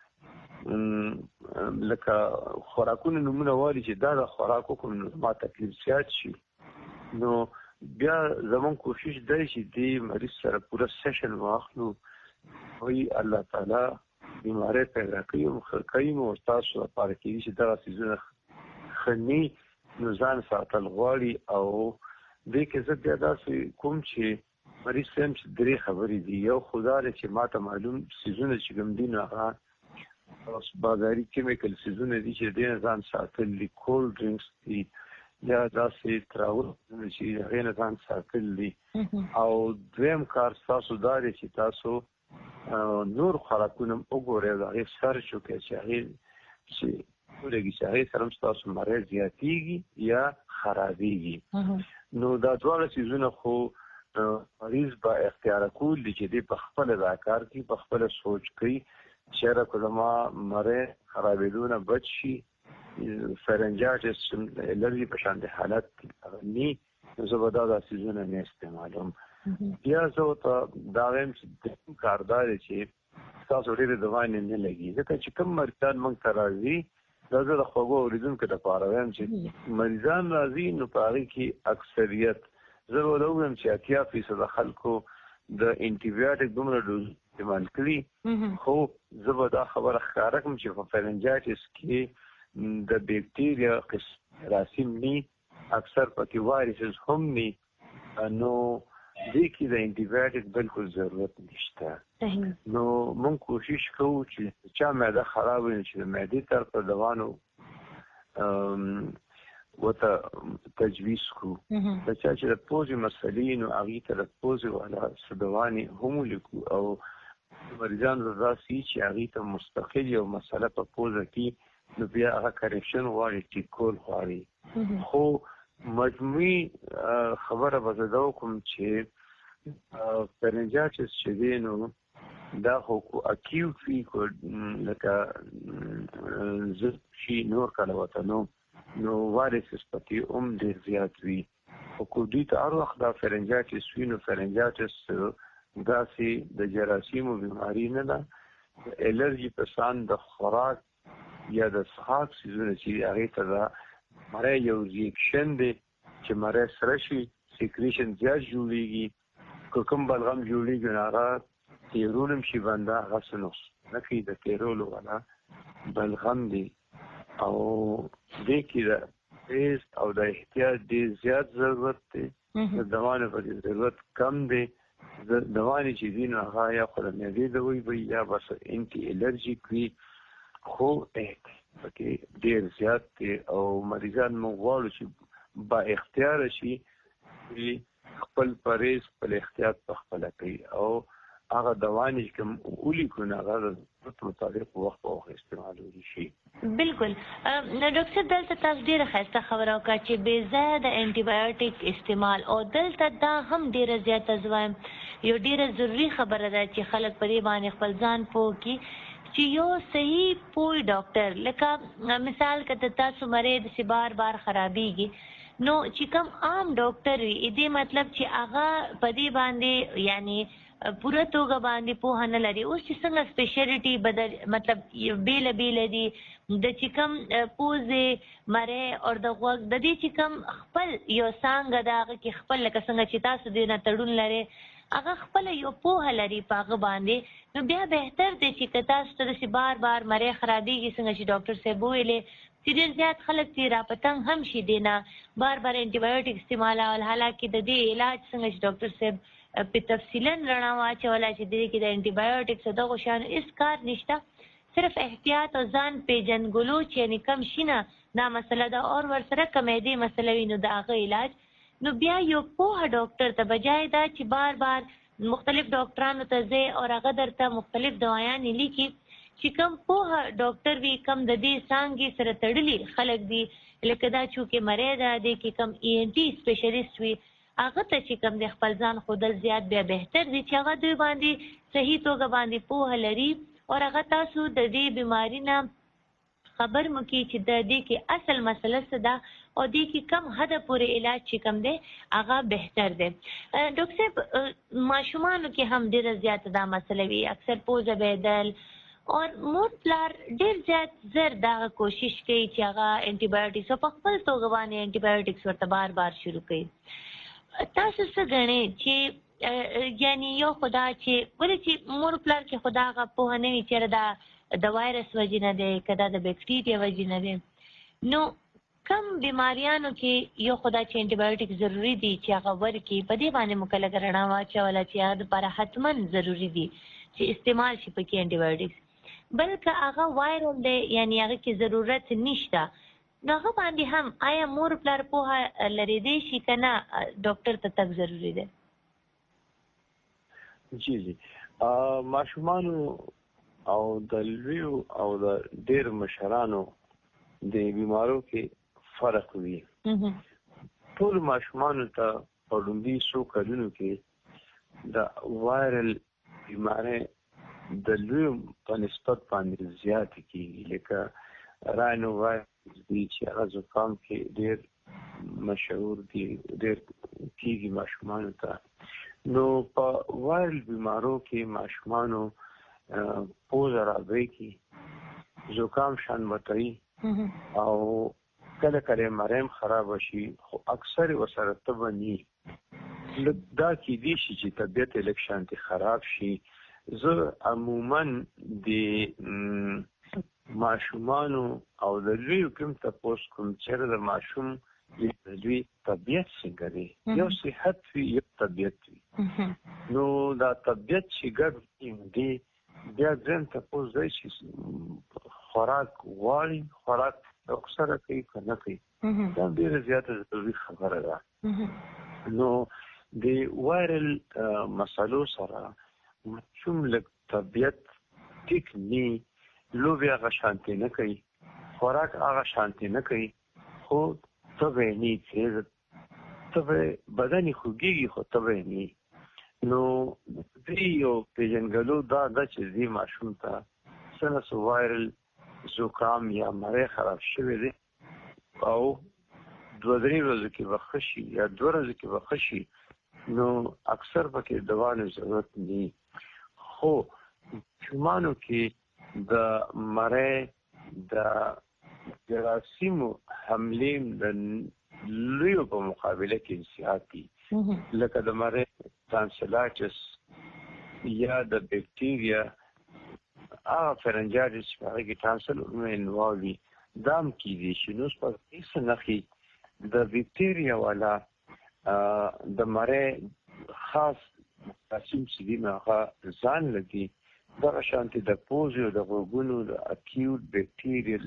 لکه خوراکونه نومونه وایي چې دا د خوراک وکړم نو ما تکلیف زیات شي نو بیا زموږ کوشش دی چې دې مریض سره پوره سیشن واخلو وایي الله تعالی بیماری پیدا کوي او ښه کوي نو تاسو لپاره کېږي چې دغه څیزونه ښه نه نو ځان ساتل غواړي او دې کې زه بیا داسې کوم چې مریض صاحب چې درې خبرې دي یو خو دا دی چې ما ته معلوم څیزونه چې کوم دي نو هغه بازاري کیمیکل سیزونه دي چې دې نه ځان ساتل دي کولډ ډرنکس دي یا داسې تراول چې هغې نه ځان ساتل دي او دویم کار ستاسو دا دی چې تاسو نور خوراکونه هم وګورئ د هغې سرچ وکړئ چې هغې چې ولګي چې هغې سره هم ستاسو مرۍ زیاتېږي یا خرابېږي نو دا دواړه څیزونه خو مریض به اختیار کول دي چې دی په خپله دا کار کوي په خپله سوچ کوي شهره کلمه مره خرابېدونه بچ شي فرنجایټس الرجي په شان د حالت ني زه به دا د سيزونه نه استعمالوم. بیا زه ته دا وایم چې کاردار چې تاسو ډېر دوا نه لګي ځکه چې کوم مرکان موږ ته راځي دا زه د خوږو اوریدونکو دپاره وایم چې مریضان راځي نو په هغې کې اکثریت زه به دا ووایم چې اتیا فیصده خلکو د انټي بایوټیک دومره ډوز استعمال کړي خو زه به دا خبره ښکاره کړم چې په فرنجایټس کې د بیکټیریا راسیم ني اکثر پکې وایرسز هم ني نو دې کې د انټي بایوټیک بالکل ضرورت نشته. نو موږ کوشش کوو چې چا معده خراب وي چې د معدې طرف دوانو وته تجویز کو د چا چې د پوزې مسلې نو هغې ته د پوزې والا سدوانې هم ولیکو او مریضان راسي چې هغې ته مستقل یو مسله په پوزه کې نو بیا هغه کریکشن غواړي ټیک کول غواړي. خو مجموعي خبره به زه دا وکړم چې فرنجایټس چې دی نو دا خو اکیوټ وي کو لکه زه شي نور کله ورته نو نو وایرسز پکې هم ډېر زیات وي خو کو دوی ته هر وخت دا فرنجایټس وي نو فرنجایټس داسې د جراثیمو بیماري نه ده الرجي په شان د خوراک یا د څښاک څیزونه چې هغې ته دا مری یو ریاکشن دی چې مری سره شي سیکریشن زیات جوړېږي که کوم بلغم جوړېږي نو هغه تیرول هم شي بنده هغه څه نقص نه کوي د تیرولو والا بلغم دی او دې کې د پریز او د احتیاط ډېر زیات ضرورت دی د دوانو په ضرورت کم دی د دوانې چې دي نو هغه یا خو د معدې دوی وي یا بس انټي الرجیک وي خو احتیاط پکې ډېر زیات دی او مریضان موږ غواړو چې با اختیاره شي خپل پریز خپل احتیاط په خپله کوي او هغه دوانې چې کوم ولیکو نو هغه د ضرورت مطابق وخت په وخت استعمالولی شي. بالکل. نو ډاکټر صاحب دلته تاسو ډېره ښایسته خبره وکړه چې بې ځایه د انټي بایوټیک استعمال او دلته دا هم ډېره زیاته زه وایم یو ډېره ضروري خبره ده چې خلک په دې باندې خپل ځان پوه کړي چې یو صحیح پوه ډاکټر لکه مثال که د تاسو مریض چې بار بار خرابېږي نو چې کوم عام ډاکټر وي دې مطلب چې هغه په دې باندې یعنی پوره توګه باندې پوهه نه لري. اوس چې څنګه سپیشلیټي بدل مطلب بیله بیله دي د چې کوم پوزې مری او د غوږ د دې چې کوم خپل یو څانګه د هغه کې خپل لکه څنګه چې تاسو دې نه تړون لري هغه خپل یو پوهه لري په هغه باندې نو بیا بهتر دی چې که تاسو ته داسې بار بار مری خرابېږي څنګه چې ډاکټر صاحب وویلې چې ډېر زیات خلک چې راپتنګ هم شي دې نه بار بار انټي بایوټیک استعمالول حالانکې د دې علاج څنګه چې ډاکټر صاحب په تفصیلا رڼا واچوله چې دې کې د انټي بایوټیکس دغو شیانو هېڅ کار نشته صرف احتیاط او ځان پیژنګلو چې یعنې کم شي نه دا مسله ده او ورسره که معدې مسله وي نو د هغه علاج نو بیا یو پوهه ډاکټر ته بجای دا چې بار بار مختلف ډاکټرانو ته ځئ او هغه درته مختلف دوايانې لیکي چې کم پوهه ډاکټر وي کم د دې څانګې سره تړلي خلک دي لکه دا چونکې مری ده دې کې کم ای ان ټي سپیشلیسټ وي هغه ته چې کوم د خپل ځان ښودل زیات بیا بهتر دي چې هغه دوی باندې صحیح توګه باندې پوهه لري او هغه تاسو د دې بیماري نه خبر مو کړي چې د دې کې اصل مسله څه ده او دې کې کم حده پورې علاج چې کوم دی هغه بهتر دی. ډاکټر صاحب ماشومانو کې هم ډېره زیاته دا مسله وي اکثر پوزه بهیدل او مور پلار ډېر زیات زر دغه کوشش کوي چې هغه انټي بایوټیکس او په خپل توګه باندې انټي بایوټیکس ورته بار بار شروع کوي. تاسو څه ګڼئ چې یعنی یو خدا چې ولې چې مور پلار کې خدا هغه پوهه نه وي چېرې دا د وایرس وجې نه دی که دا د بیکټیریا وجې نه دی نو کم بیماریانو کې یو خدا چې انټي بایوټیک ضروري دي چې هغه ورکړي په دې باندې مو کله رڼا واچوله چې هغه دپاره حتما ضروري دي چې استعمال شي پکې انټي بایوټیکس بلکې هغه وایرل دی یعنی هغه کې ضرورت نشته نو هغه باندې هم آیا مور پلار پوهه لرېدی شي که نه ډاکټر ته تګ ضروري دی؟ جی جی ماشومانو او د لویو او د ډېر مشرانو د بیمارو کې فرق وي. ټول ماشومانو ته په لومړي څو کلونو کې د وایرل بیمارۍ د لوی په نسبت باندې زیات کیږي، لکه راینو وایرس دی چې هغه زکام کې ډېر مشهور دی، ډېر کیږي ماشومان ته. نو په وایرل بیمارو کې ماشومانو پوزه راځي کې زکام شان وتاي او کله کله مریم خراب شي، خو اکثر وسره تبني دا کې دي چې طبيعت الکشن ته خراب شي. زه عموما د ماشومانو او د لوی کوم تاسو کوم چې د ماشوم د لوی طبيعت څنګه دی، یو صحت وي یو طبيعت وي. نو دا طبيعت چې ګډ دی بیا ځین تاسو ځای چې خوراک غواړي، خوراک اکثر کوي کنه کوي، دا ډیره زیاته ضروري خبره ده. نو د وایرل مسلو سره مچوم لک طبيعت ټیک نی، لوبیا غشانتی نه کوي، خوراک هغه شانتی نه کوي، خو تبه نی تیز تبه بدني خوږي، خو تبه نی. نو دی یو پیژنګلو دا د چې دی ماشوم ته سنس وایرل زکام یا مری خراب شوی دی او دوه درې ورځې کې بخشي یا دوه ورځې کې بخشي، نو اکثر پکې دوا ضرورت ني. خو چمانو کې د مری د جراثیمو حملې د لویو په مقابله کې زیاتی، لکه د مری تانسلایټس یا د بیکټیریا هغه فرنجایټس چې هغه کې تانسل انوالوي دام کیږي. چې نو په هیڅ نخي د بیکټیریا والا د مری خاص تاسیم چې دی هغه ځان لګي دا شانتي د پوزیو د غوګونو د اکیوټ بیکټیریل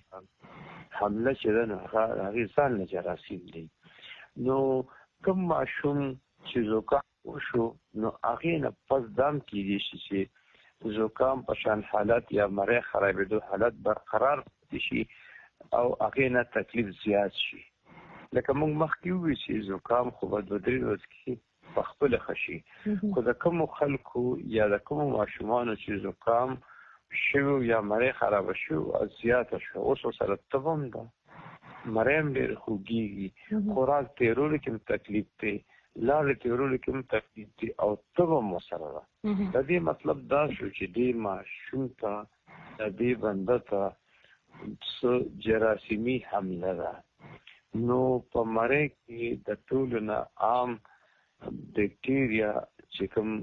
حمله چې ده هغه هغه ځان له جراثیم دی. نو کوم ماشوم چې زکام وشو نو هغه نه پس دام کیږي چې زکام په شان حالت یا مری خرابېدو حالت برقرار شي او هغه نه تکلیف زیات شي. لکه موږ مخکې وی چې زکام خو په دوه درې ورځې کې په خپل خشي، خو د کوم خلکو یا د کوم ماشومانو چې زکام شو یا مری خراب شو او زیات شو اوس سره تبم ده مریم ډېر خوږي، خوراک تیرول کې تکلیف دی، لارې تیرول کې تکلیف دی او تبم سره ده. د دې مطلب دا شو چې دې ماشوم ته د دې بنده ته څه جراثیمي حمله ده. نو په مری کې د ټولو نه عام بیکټیریا چې کوم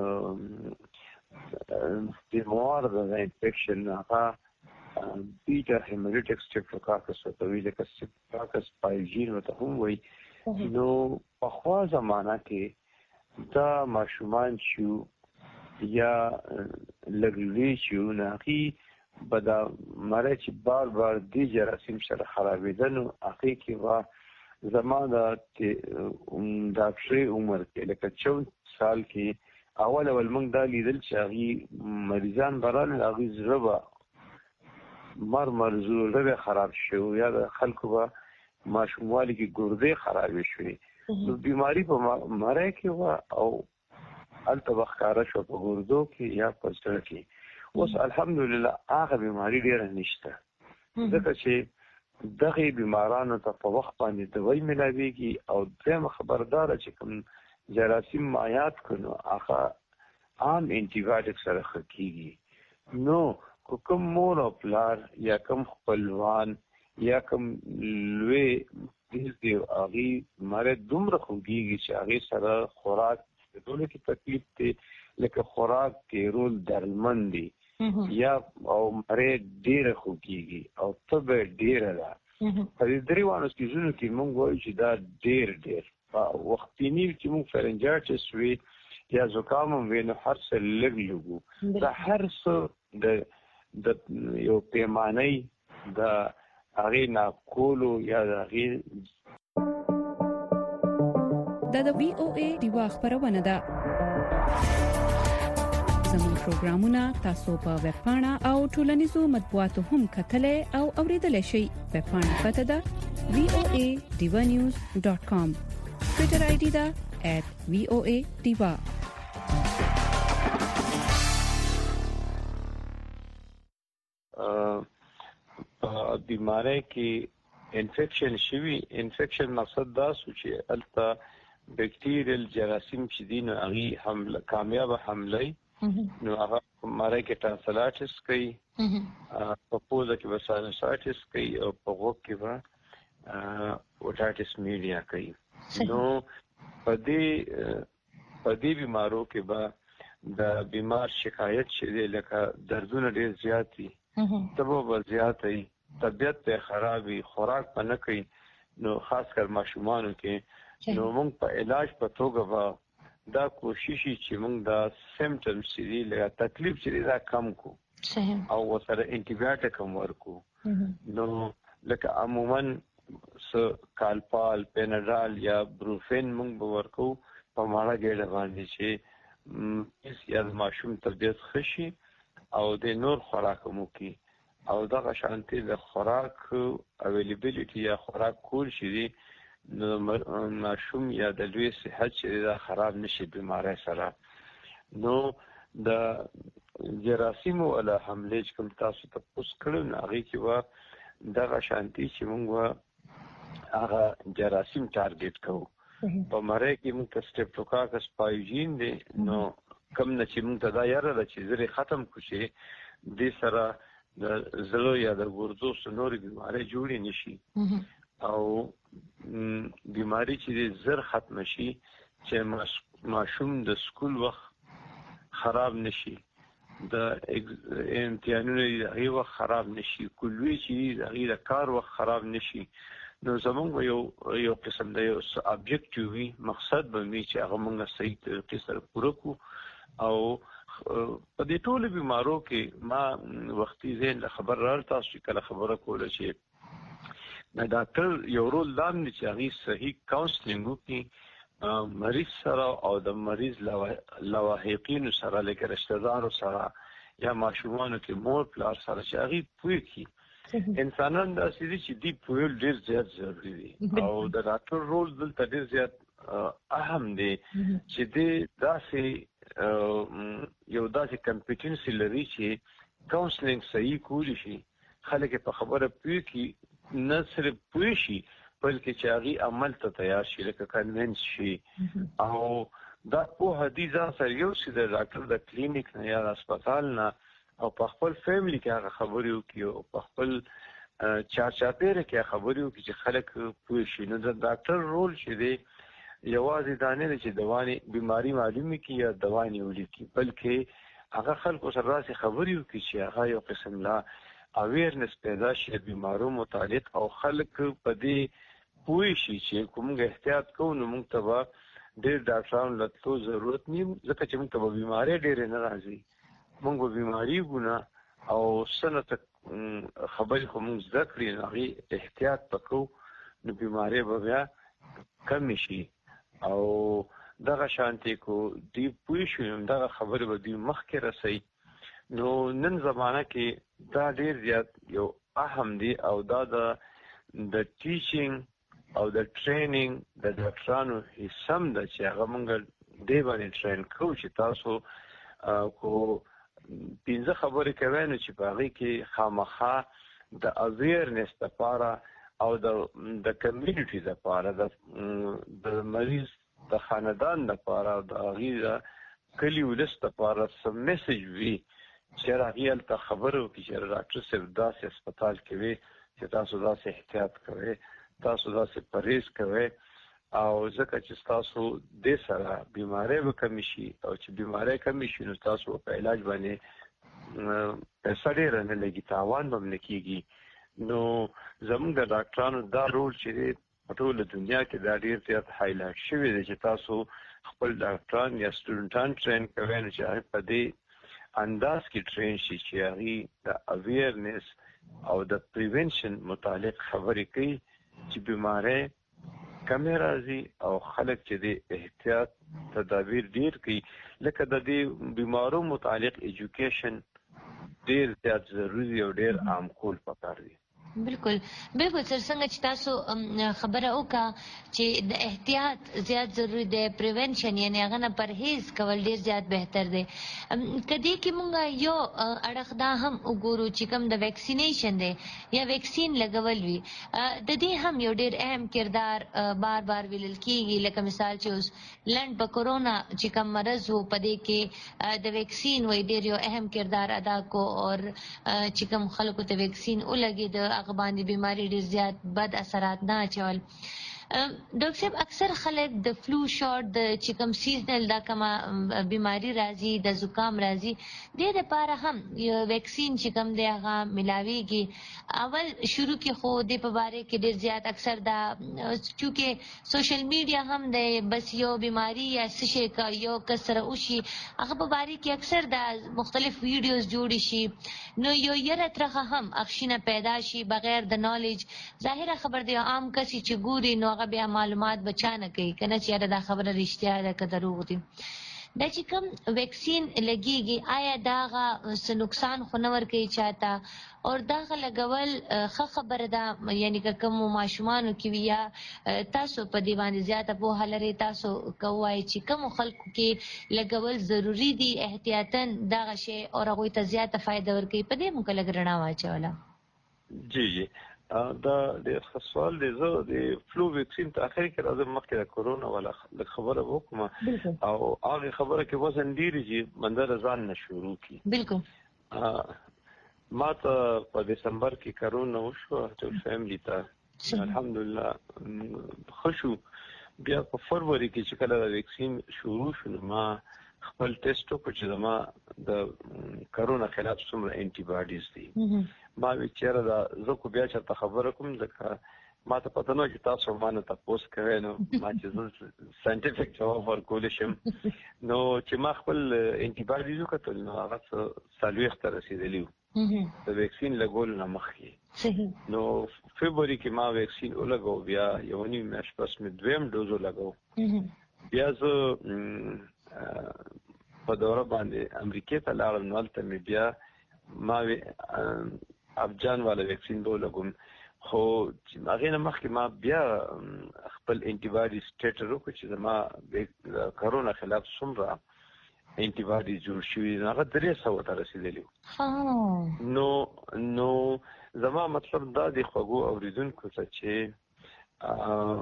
د موارد د انفیکشن هغه بیټا هیمولیټک سټریپټوکاکس ته ویل کې سټریپټوکاکس پایجین وته هم وایي. نو په خوا زمانہ کې دا ماشومان شو یا لګوي شو نه کی بدا مری چې بار بار دی جراثیم سره خرابېدنو اخی کې وا زمانہ ته د اکثر عمر کې لکه چوده سال کې اول اول موږ دا لیدل چې هغه مریضان برال هغه زړه مر مرزو زړه خراب شو یا د خلکو با ماشوموالی کې ګردې خرابې شوې، نو بیماری په مری کې وا او التبخاره شو په ګردو کې یا په زړه کې. اوس الحمدلله هغه بیماری ډیره نشته، ځکه چې دغه بیمارانو ته په وخت باندې دوايي ملاويږي او دغه خبردار چې کوم جراثیم مایات کونو هغه عام انټي بایوټیک سره خکېږي. نو کوم مور او پلار یا کوم خپلوان یا کوم لوی دې هغه مرید دومره خوږیږي چې هغه سره خوراک د ټولو کې تکلیف دی، لکه خوراک کې رول درمن دی یا او مرید ډیره خوږیږي او تبه ډیره ده. په دې درې وانه سیزونو کې موږ وایو چې دا ډیر ډیر په وختینی چې موږ فرنجایټس وی یا زکام وی نو هر څه لګ لګو دا هر څه د د یو پیمانه د هغه نه کولو یا د هغه د وی او ای دیوا خبرونه ده. زموږ پروګرامونه تاسو په ویب پاڼه او ټولنیزو مطبوعاتو هم کتلې او اوریدلای شئ. ویب پاڼه پته ده وی او ای دیوا نیوز ډاٹ کام، ټوئیټر آی ډي ده ایٹ وی او ای دیوا. بیماری کې انفیکشن شوی. انفیکشن مقصد دا سو چې البته بیکټیریل جراثیم چې دي نو هغه حمله کامیاب حمله نو هغه ماره کې ټانسلایټس کوي، په پوزه کې وسانسایټس کوي او په غوږ کې به اوټایټس میډیا کوي. نو په دې په دې بیمارو کې به د بیمار شکایت چې لکه دردونه ډیر زیات دي، تبه به زیات وي، طبیعت ته خرابي، خوراک په نه کوي، نو خاص کر ماشومانو کې نو موږ په علاج په توګه به دا کوشش چې موږ دا سیمپټمز چې دي لکه تکلیف چې دا کم کو او ورسره انټي بایوټیک هم ورکو. نو لکه عموما س کالپال، پیناډال یا بروفین موږ به ورکو په ماړه ګډه باندې چې اس یا ماشوم طبیعت خشي او د نور خوراک مو کی او دا شانتي د خوراک اویلیبিলিټي یا خوراک کول شي دي نو ماشوم یا د لوی صحت چې دا خراب نشي بیماری سره. نو د جراثیم ولا حمله کوم تاسو ته پوس کړو نه هغه کې وا دا شانتي چې موږ هغه جراثیم ټارګټ کوو. په مره کې موږ ته سټریپټوکاکس پایوجین دی نو کم نه چې موږ ته دا یاره ده چې زری ختم کړي د سره د زړه یا د ګردو سنوري بیماری جوړې نشي او بیماری چې زر ختم شي چې ماشوم د سکول وخت خراب نشي، د امتحانونو هغه وخت خراب نشي، کلوي چې هغه د کار وخت خراب نشي. نو زمونږ یو یو قسم د یو ابجیکټیو وي مقصد به می چې هغه موږ صحیح طریقې سره پوره کو. او په دې ټولو بیمارو کې ما وختي ذهن خبر راځي تاسو کله خبره کوله چې د ډاکټر یو رول لام نه چې هغه صحیح کاونسلینګ وکړي مریض سره او د مریض لواحقین سره لکه رشتہ دار سره یا ماشومانو کې مور پلار سره چې هغه پوي کی انسانان دا سړي چې دی پویل ډیر زیات ضروری دي او د ډاکټر رول دلته ډیر زیات اهم دی چې دی داسې یو داسې کمپیټنسي لري چې کاونسلینګ صحیح کولی شي، خلک په خبره پوي کی نه صرف پوي شي بلکې چې هغه عمل ته تیار شي لکه کنوینس شي. او دا په حدیث سره یو چې د ډاکټر د کلینیک نه یا هسپتال نه او په خپل فیملی کې هغه خبرې وکړي او په خپل چار چاپیره کې خبرې وکړي چې خلک پوه شي. نو د ډاکټر رول چې دی یوازې دا نه چې دواني بیماری معلومه کی یا دواني ولیکي بلکې هغه خلکو سره راسي خبرې وکړي چې هغه یو قسم لا اویرنس پیدا شي بیمارو متعلق او خلک په دې پوه شي چې کومه احتیاط کوو نو موږ ته ډېر ډاکټرانو لته ضرورت نه ځکه چې موږ ته بیماری ډېر نه راځي، موږ به بیماری ګونه او سنت خبرې خو موږ زده کړې نو هغه احتیاط وکړو نو بیماری به بیا کم شي. او دغه شانتي کو دی پوه شو دغه خبره به دی مخکې رسي. نو نن زمانہ کې دا ډیر زیات یو اهم دی او دا د د ټیچینګ او د ټریننګ د ډاکټرانو هیڅم د چې هغه موږ دی باندې ټرین کوو چې تاسو کو پنځه خبرې کوي نو چې په هغه کې خامخا د اویرنس لپاره او د د کمیونټي لپاره د د مریض د خاندان لپاره د هغه کلی ولست لپاره سم میسج وی چې راغیل ته خبرو کې چې ډاکټر صاحب داسې هسپتال کې وي چې تاسو داسې احتیاط کوئ، تاسو داسې پرهیز کوئ او ځکه چې تاسو د سره بیماری به کم شي او چې بیماری کم شي نو تاسو په علاج باندې پیسې ډیر نه لګي، تاوان به نه کیږي. نو زموږ د ډاکټرانو دا رول چې په ټوله دنیا کې دا ډیر زیات هایلایټ شوی دی چې تاسو خپل ډاکټران یا سټوډنټان ټرین کوئ نو چې هغه په دې انداز کې ټرین شي چې هغه د اویرنس او د پریونشن متعلق خبرې کوي چې بیماری کم راځي او خلک چې د احتیاط تدابیر ډیر کوي. لکه د دې بیمارو متعلق ایجوکیشن ډیر زیات ضروری او ډیر عام کول پکار دي. بالکل بالکل سر څنګه چې تاسو خبره وکړه چې د احتیاط زیات ضروری دی پریونشن یعنی هغه نه پرهیز کول ډیر زیات بهتر دی کدی کې مونږ یو اړخ دا هم وګورو چې کوم د ویکسینیشن دی یا ویکسین لګول وي د دې هم یو ډیر اهم کردار بار بار ویل کیږي لکه مثال چې اوس لند په کورونا چې کوم مرض وو په دې کې د ویکسین وای ډیر یو اهم کردار ادا کو او چې کوم خلکو ته ویکسین ولګي د هغه باندې بیماری ډیر زیات بد اثرات نه اچول ډاکټر صاحب اکثر خلک د فلو شاټ د چکم سیزنل دا کومه بیماری راځي د زکام راځي د دې لپاره هم یو ویکسین چې کوم دی هغه ملاويږي اول شروع کې خو د په باره کې ډیر زیات اکثر دا چې سوشل میډیا هم د بس یو بیماری یا څه کا یو کسر او شي هغه په باره کې اکثر د مختلف ویډیوز جوړ شي نو یو یره ترخه هم اخشینه پیدا شي بغیر د نالج ظاهره خبر دی عام کسي چې ګوري نو بیا معلومات بچانه کوي کنه چې دا خبره رښتیا ده که دروغ دي دا چې کوم ویکسین لګيږي آیا داغه څه نقصان خو نه ورکوي چاته او داغه لګول ښه خبره ده یعنی که کوم ماشومان کې ویا تاسو په دی باندې زیاته په هلري تاسو کوی چې کوم خلکو کې لګول ضروری دي احتیاطاً داغه شی او هغه ته زیاته فائدہ ورکوي په دې موږ لګرنا واچولا جی جی دا د سوال دی زه د فلو ویکسین ته اخر کې راځم مخکې د کورونا ولا خبره وکم او هغه خبره کې وزن ډیر چې منځ ځان نه شروع کی بالکل ما ته په دسمبر کې کورونا وشو ټول فیملی ته الحمدلله خوشو بیا په فروری کې چې کله ویکسین شروع شو ما خپل ټیسټ وکړ چې ما د کورونا خلاف څومره انټي باډیز دي ما وچره دا زه کو بیا چې خبره کوم ځکه ما ته پته نه چې تاسو باندې تاسو کوي نو ما چې ساينټیفیک جواب ورکول شم نو چې ما خپل انټي باډیز وکړل نو هغه سالويخ ته رسیدلی د ویکسین لګول نه مخکې صحیح نو فبراير کې ما ویکسین ولګو بیا یو نیم میاشت پس مې دویم ډوز لګو بیا زه په دوره باندې امریکا ته لاړم نو تل مې بیا ما افجان والا ویکسین به لګوم خو هغه نه مخکې ما بیا خپل انټي باډي سټیټ ورکړ چې ما د کورونا خلاف څومره انټي باډي جوړ شوی هغه درې سوه ته رسیدلی نو نو زما مطلب دا دی خوږو اوریدونکو ته چې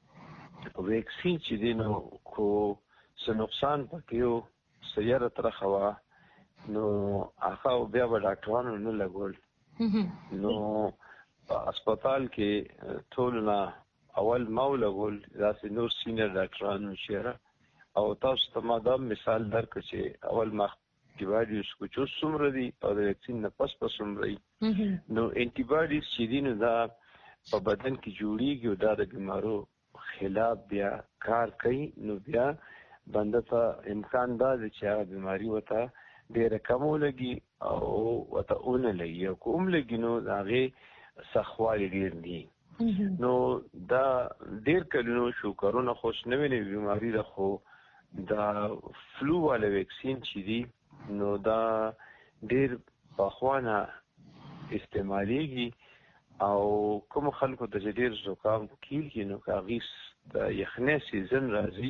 ویکسین چې دی نو کو څه نقصان پکې یو سیاره ترخه وه نو هغه بیا به ډاکټرانو نه لګول نو په هسپتال کې ټول نه اول ما ولګول داسې نور سینیر ډاکټرانو شهره او تاسو ته ما دا مثال درکړ چې اول ما انټي باډیز کو چې څومره دي او د ویکسین نه پس پس څومره نو انټي باډیز چې دي نو دا په بدن کې جوړیږي او دا د بیمارو خلاف بیا کار کوي نو بیا بنده ته امکان دا چې هغه بیماری وته ډېر کم ولګي او وته اون لګي او کوم لګي نو هغه سخوالي ډېر دي نو دا ډېر کلونو شو کورونا خوش نه ویني بیماری ده خو دا فلو والا ویکسین چې دي نو دا ډېر پخوانه استعماليږي او کوم خلکو ته ډېر زکام کیږي نو کاغیس د یخنۍ سیزن راځي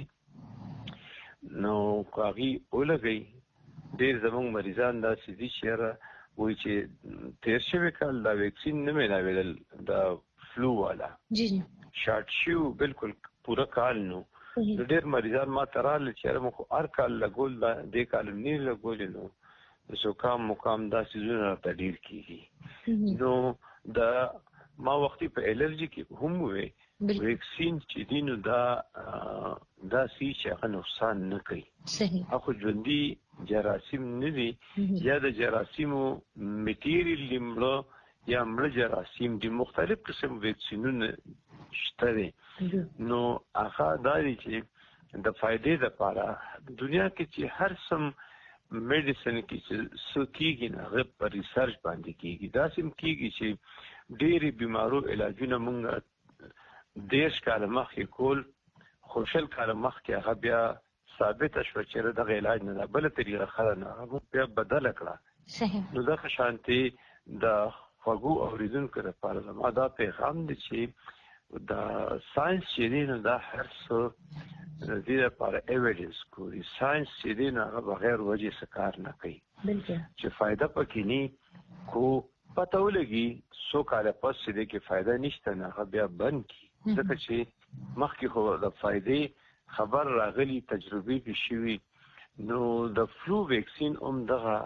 نو کاغي ولګي ډېر زموږ مریضان دا سيدي شهره وایي چې تیر شوی کال دا ویکسین نه ملاویدل دا فلو والا جی جی شارټ شو بالکل پورا کال نو ډېر مریضان ما ترال چې موږ هر کال لګول دا د کال نه لګول نو زکام مقام دا سيزونه ته ډېر کیږي نو دا ما وختي په الرجی کې هم وې ویکسین چې دینو دا دا سی چې هغه نقصان نه کوي صحیح اخو ژوندۍ جراثیم نه دي یا د جراثیمو میټیریل لیمړه یا مړه جراثیم دي مختلف قسم ویکسینونه شته دي نو هغه دا دي چې د فائدې لپاره دنیا کې چې هر سم میډیسن کې چې سکیږي نه غو پر ریسرچ باندې کیږي دا سم کیږي چې ډېری بیمارو علاجونه مونږ دیش کال مخکې کول خوشل کال مخکې هغه بیا ثابت شو چې د علاج نه بل طریقه خره نه هغه بیا بدل کړه صحیح نو دا شانتي د خوږو اوریدونکو لپاره زما دا پیغام دی چې دا ساينس چې دی نو دا هر څه د دې لپاره ایویډنس کوي. ساينس چې دی نو هغه بغیر وجه څه کار نه کوي چې فائدہ پکې نه کو پته ولګي څو کاله پس دې کې فائدہ نشته نه هغه بیا بند کی ځکه چې مخکې خو د فائدې خبر راغلي تجربه به شوي. نو د فلو ویکسین هم دغه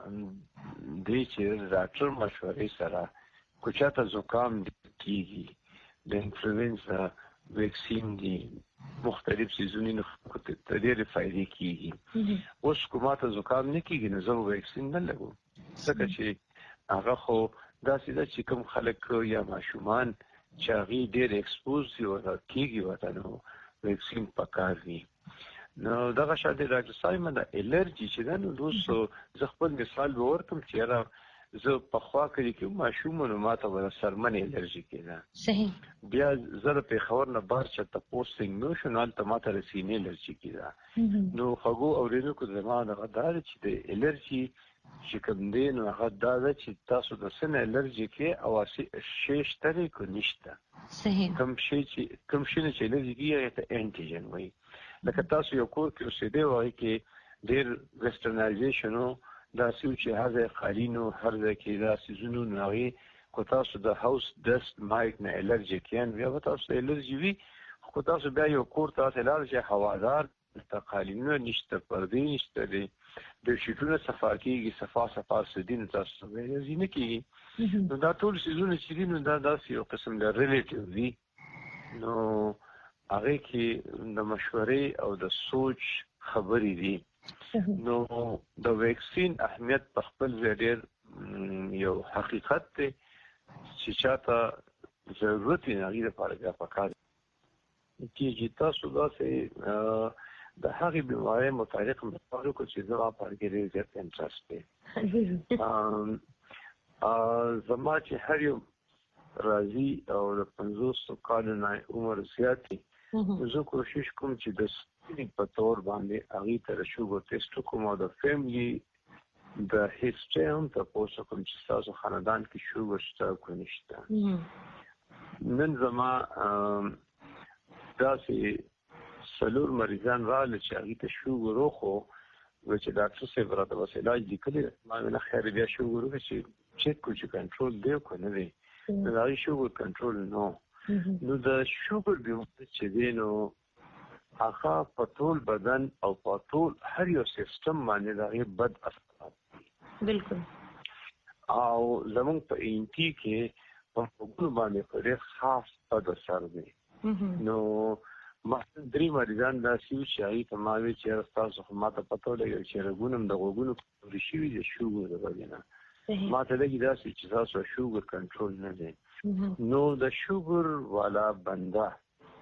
دې چې ډاکټر مشورې سره کوچاته زکام کیږي د انفلوئنزا ویکسین دی مختلف سيزوني نه کوته ډېرې فائدې کیږي. اوس کومه زکام نه کیږي نو زه ویکسین نه لګوم ځکه چې هغه خو داسې ده چې کوم خلک یا ماشومان چې هغه ډېر ایکسپوز دي او کیږي وته نو ویکسین پکار وي. نو دغه شاده ډاکټر سایمن د الرجی چې دا نو دوسو زه خپل مثال به ورکم چې را زه په خوا کې کوم ماشوم نو ماته ور سرمن الرجی کېده صحیح بیا زره په خبر نه بار چې ته پوسټینګ نو شنال ته ماته رسینې الرجی کېده. نو خغو اوریدونکو زمانه غدار چې د الرجی چې کوم دی نو هغه دا چې تاسو د سن الرجی کې او شیش طریق کو نشته. صحیح کوم شي چې کوم شي چې الرجی کې ته انټیجن وایي لکه تاسو یو کور کې اوسېده وای کې ډېر ویسټرنایزیشن دا سیو چې هغه قالینو هر ځکه دا سيزونو نوي کو تاسو د هاوس ډست مایک نه الرجی کین بیا تاسو الرجی وی خو تاسو بیا یو کور تاسو الرجی هوادار تقالینو نشته پردې نشته دي د شیټونو صفا کیږي صفا صفا سدین تاسو به زینه کیږي. نو دا ټول سيزونه چې دي نو دا داسې یو قسم د ریلیټیو دي. نو هغه کې د مشورې او د سوچ خبرې دي. نو د ویکسین اهمیت په خپل ځای یو حقیقت دی چې چاته ضرورت یې نه لري لپاره پکار چې تاسو داسې د هغې بیمارۍ متعلق مطالعه کو چې زما په کې ډېر زیات انټرست دی. زما چې هر یو راځي او د پنځوس کالو نه عمر زیات دی زه کوشش کوم چې د سکرینینګ په تور باندې هغه تر شوګر ټیسټ کوم او د فیملی د هیستوري هم تاسو کوم چې تاسو خاندان کې شوګر شته کو نشته. نن زما داسې سلور مریضان رااله چې هغه ته شوګر وخو و چې ډاکټر صاحب راته وسه علاج لیکلی ما نه خیر بیا شوګر وکړي چې چیک کو چې کنټرول دی کو نه دی دا شوګر کنټرول نو نو د شوګر بیماري چې دی نو هغه په ټول بدن او په ټول هر یو سیستم باندې دا بد اثرات بالکل او زموږ په ان ټي کې په وګړو باندې په ډېر خاص بد اثر دی. نو ما درې مریضان دا سیو چې هغه ته ما وی چې تاسو خو ماته پته ولګي چې رګونم د غوګونو د شوی د شوګر د وجنه ما ته لګي دا چې تاسو شوګر کنټرول نه دی. نو د شوګر والا بنده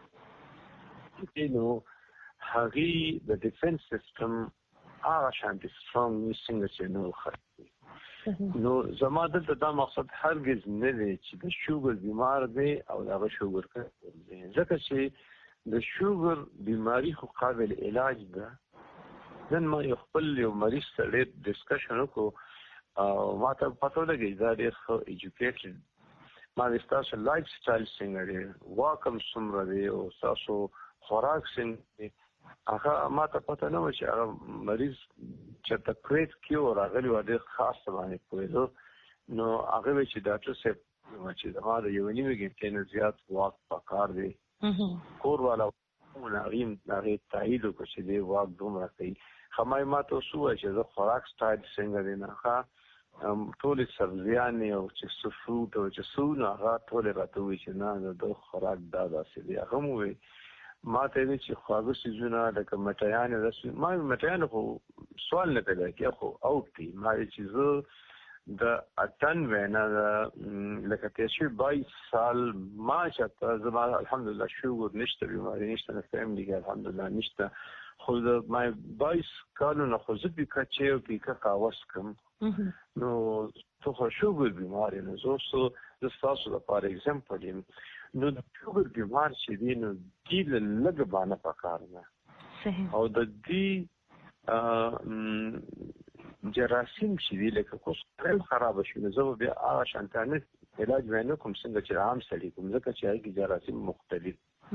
نو هغه د ډیفنس سیستم هغه شانتي سترونګ څنګه چې نو خرڅي. نو زما دلته دا مقصد هرگز نه دی چې د شوګر بیمار دی او هغه شوګر کوي ځکه چې د شوګر بیماری خو قابل علاج ده. نن ما یو خپل یو مریض سره ډسکشن وکړو او ما ته پته ولګی دا ډېر ښه ایجوکیټډ ما د تاسو لایف سټایل څنګه دی واکم څومره دی او تاسو خوراک څنګه دی هغه ما ته پته نه و چې هغه مریض چې تکریت کیو راغلی و ډېر خاص باندې پوهېدو. نو هغه چې ډاکټر صاحب چې دا د یو نیمه کې نه زیات واک پکار دی کور والا ونغیم هغه تایید وکړي چې دی واک دومره کوي. خمای ما ته سو چې زه خوراک سټایل څنګه دی نه ښه ټول سبزیانې او چې څه فروټ او چې څه نه هغه ټول راته وایي چې نه د خوراک دا داسې دی. هغه مو وایي ما ته وایي چې خواږه څیزونه لکه مټیانې رسمي ما مټیانې خو سوال نه پیدا کېږي خو اوټ دي ما وایي چې زه د اتن وینا لکه تیشوی بایس سال ما شتا زما الحمدلله شوګر نشته بیماری نشته نه فیملی کې الحمدلله نشته خو د ما بایس کالو نه خو زه بیکا چې او بیکا کاوس کم نو تو خو شوګر بیماری نه زوسو د تاسو لپاره اگزامپل یم. نو د شوګر بیمار چې دی نو دی لږ باندې پکار نه او د دې جراثیم چې دی لکه کوم خراب شي نو زه بیا هغه شانتانه علاج وینم کوم څنګه چې عام سړي کوم ځکه چې هغه جراثیم مختلف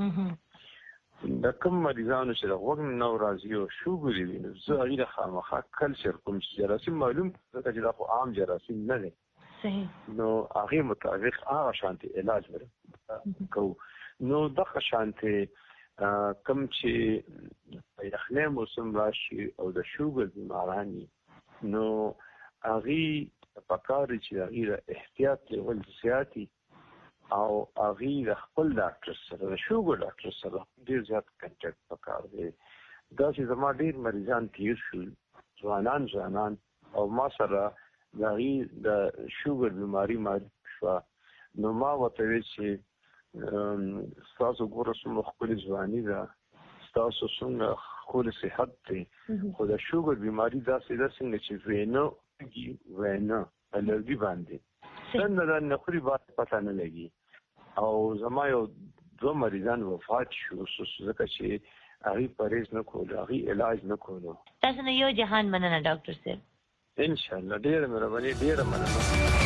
د کوم مریضانو چې د وګن نو راځي او شوګري وي نو زه هغه خامخا کلچر کوم چې جراثیم معلوم ځکه چې دا خو عام جراثیم نه دی صحیح نو هغه مطابق هغه شانتي علاج ورکو نو دغه شانتي کوم چې یخنۍ موسم راشي او د شوګر بیمارانی نو هغه پکاري چې هغه احتیاط ول زیاتی او هغه د خپل ډاکټر سره د شوګر ډاکټر سره ډیر زیات کنټاکټ پکار دی دا چې زما ډیر مریضان تیر شو ځوانان ځوانان او ما سره دغه د شوګر بیماری ما شو نو ما وته چې تاسو ګورئ څومره خپل ځواني ده تاسو څنګه خپل صحت دی خو د شوګر بیماری دا څه څنګه چې وینو کی وینو الرجی باندې څنګه دا نه خوري با پتا نه لګي او زما یو دوه مریضان وفات شو ځکه چې هغه پرهیز نه کول هغه علاج نه کول تاسو نه یو جهان مننه ډاکټر صاحب ان شاء الله ډیر مهرباني ډیر مننه